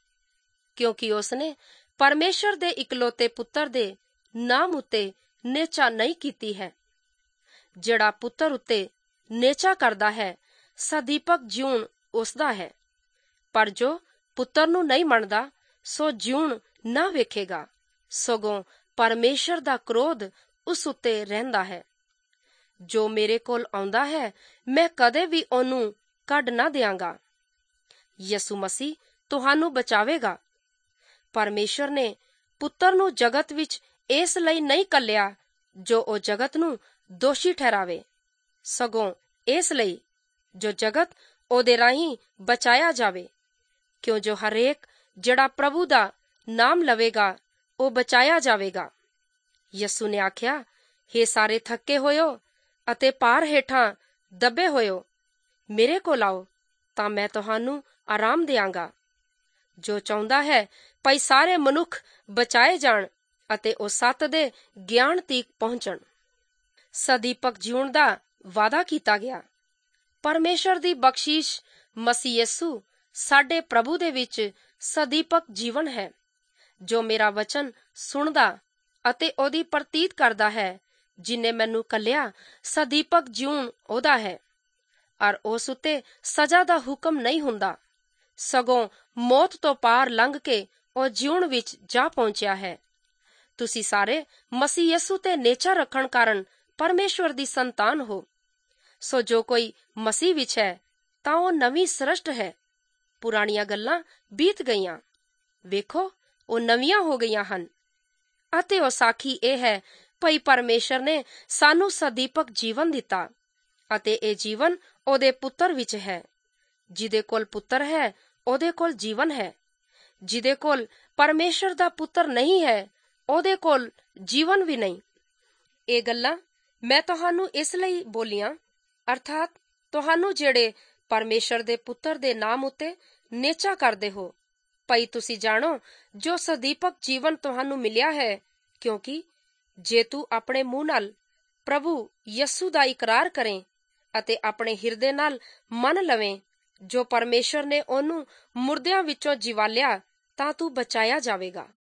ਕਿਉਂਕਿ ਉਸਨੇ ਪਰਮੇਸ਼ਰ ਦੇ ਇਕਲੌਤੇ ਪੁੱਤਰ ਦੇ ਨਾਮ ਉਤੇ ਨੇਚਾ ਨਹੀਂ ਕੀਤੀ ਹੈ। ਜਿਹੜਾ ਪੁੱਤਰ ਉਤੇ ਨੇਚਾ ਕਰਦਾ ਹੈ ਸਦੀਪਕ ਜੀਵਨ ਉਸਦਾ ਹੈ, ਪਰ ਜੋ ਪੁੱਤਰ ਨੂੰ ਨਹੀਂ ਮੰਨਦਾ ਸੋ ਜੀਵਨ ਨਾ ਵੇਖੇਗਾ, ਸਗੋਂ ਪਰਮੇਸ਼ਰ ਦਾ ਕ੍ਰੋਧ ਉਸ ਉਤੇ ਰਹਿੰਦਾ ਹੈ। ਜੋ ਮੇਰੇ ਕੋਲ ਆਉਂਦਾ ਹੈ ਮੈਂ ਕਦੇ ਵੀ ਉਹਨੂੰ ਕੱਢ ਨਾ ਦਿਆਂਗਾ। ਯਿਸੂ ਮਸੀਹ ਤੁਹਾਨੂੰ ਬਚਾਵੇਗਾ। ਪਰਮੇਸ਼ਰ ਨੇ ਪੁੱਤਰ ਨੂੰ ਜਗਤ ਵਿੱਚ ਇਸ ਲਈ ਨਹੀਂ ਘੱਲਿਆ ਜੋ ਉਹ ਜਗਤ ਨੂੰ ਦੋਸ਼ੀ ਠਹਿਰਾਵੇ, ਸਗੋਂ ਇਸ ਲਈ ਜੋ ਜਗਤ ਉਹਦੇ ਰਾਹੀਂ ਬਚਾਇਆ ਜਾਵੇ। ਕਿਉਂ ਜੋ ਹਰੇਕ ਜਿਹੜਾ ਪ੍ਰਭੂ ਦਾ ਨਾਮ ਲਵੇਗਾ ਉਹ ਬਚਾਇਆ ਜਾਵੇਗਾ। ਯਿਸੂ ਨੇ ਆਖਿਆ, ਹੇ ਸਾਰੇ ਥੱਕੇ ਹੋਇਓ ਅਤੇ ਭਾਰ ਹੇਠਾਂ ਦੱਬੇ ਹੋਇਓ, ਮੇਰੇ ਕੋਲ ਆਓ ਤਾਂ ਮੈਂ ਤੁਹਾਨੂੰ ਆਰਾਮ ਦਿਆਂਗਾ। ਜੋ ਚਾਹੁੰਦਾ ਹੈ ਭਈ ਸਾਰੇ ਮਨੁੱਖ ਬਚਾਏ ਜਾਣ ਅਤੇ ਉਹ ਸੱਤ ਦੇ ਗਿਆਨ ਤੀਕ ਪਹੁੰਚਣ। ਸਦੀਪਕ ਜੀਵਨ ਦਾ ਵਾਅਦਾ ਕੀਤਾ ਗਿਆ। ਪਰਮੇਸ਼ਰ ਦੀ ਬਖਸ਼ਿਸ਼ ਮਸੀਹ ਯਿਸੂ ਸਾਡੇ ਪ੍ਰਭੂ ਦੇ ਵਿੱਚ ਸਦੀਪਕ ਜੀਵਨ ਹੈ। ਜੋ ਮੇਰਾ ਵਚਨ ਸੁਣਦਾ ਅਤੇ ਉਹਦੀ ਪ੍ਰਤੀਤ ਕਰਦਾ ਹੈ, ਜਿਨੇ ਮੈਨੂੰ ਕੱਲਿਆ, ਸਦੀਪਕ ਜੀਵਨ ਉਹਦਾ ਹੈ, ਅਰ ਉਸ ਉਤੇ ਸਜ਼ਾ ਦਾ ਹੁਕਮ ਨਹੀਂ ਹੁੰਦਾ, ਸਗੋਂ ਮੌਤ ਤੋਂ ਪਾਰ ਲੰਘ ਕੇ ਉਹ ਜੀਵਨ ਵਿੱਚ ਜਾ ਪਹੁੰਚਿਆ ਹੈ। ਤੁਸੀਂ ਸਾਰੇ ਮਸੀਹ ਯਿਸੂ ਤੇ ਨੇਚਾ ਰੱਖਣ ਕਾਰਨ ਪਰਮੇਸ਼ਵਰ ਦੀ ਸੰਤਾਨ ਹੋ। ਸੋ ਜੋ ਕੋਈ ਮਸੀਹ ਵਿੱਚ ਹੈ ਤਾਂ ਉਹ ਨਵੀਂ ਸ੍ਰਿਸ਼ਟ ਹੈ। ਪੁਰਾਣੀਆਂ ਗੱਲਾਂ ਬੀਤ ਗਈਆਂ, ਵੇਖੋ ਉਹ ਨਵੀਆਂ ਹੋ ਗਈਆਂ ਹਨ। ਅਤੇ ਉਹ ਸਾਖੀ ਇਹ ਹੈ ਭਈ ਪਰਮੇਸ਼ਰ ਨੇ ਸਾਨੂੰ ਸਦੀਪਕ ਜੀਵਨ ਦਿੱਤਾ, ਅਤੇ ਇਹ ਜੀਵਨ ਉਹਦੇ ਪੁੱਤਰ ਵਿੱਚ ਹੈ। ਜਿਹਦੇ ਕੋਲ ਪੁੱਤਰ ਹੈ ਉਹਦੇ ਕੋਲ ਜੀਵਨ ਹੈ। ਜਿਹਦੇ ਕੋਲ ਪਰਮੇਸ਼ਰ ਦਾ ਪੁੱਤਰ ਨਹੀਂ ਹੈ ਉਹਦੇ ਕੋਲ ਜੀਵਨ ਵੀ ਨਹੀਂ। ਇਹ ਗੱਲਾਂ ਮੈਂ ਤੁਹਾਨੂੰ ਇਸ ਲਈ ਬੋਲੀਆਂ, ਅਰਥਾਤ ਤੁਹਾਨੂੰ ਜਿਹੜੇ ਪਰਮੇਸ਼ਰ ਦੇ ਪੁੱਤਰ ਦੇ ਨਾਮ ਉਤੇ ਨੇਚਾ ਕਰਦੇ ਹੋ, ਭਈ ਤੁਸੀਂ ਜਾਣੋ ਜੋ ਸਦੀਪਕ ਜੀਵਨ ਤੁਹਾਨੂੰ ਮਿਲਿਆ ਹੈ। ਕਿਉਂਕਿ ਜੇ ਤੂੰ ਆਪਣੇ ਮੂੰਹ ਨਾਲ ਪ੍ਰਭੂ ਯਿਸੂ ਦਾ ਇਕਰਾਰ ਕਰੇ ਅਤੇ ਆਪਣੇ ਹਿਰਦੇ ਨਾਲ ਮੰਨ ਲਵੇਂ ਜੋ ਪਰਮੇਸ਼ਰ ਨੇ ਉਹਨੂੰ ਮੁਰਦਿਆਂ ਵਿੱਚੋਂ ਜਿਵਾਲਿਆ, ਤਾਂ ਤੂੰ ਬਚਾਇਆ ਜਾਵੇਗਾ।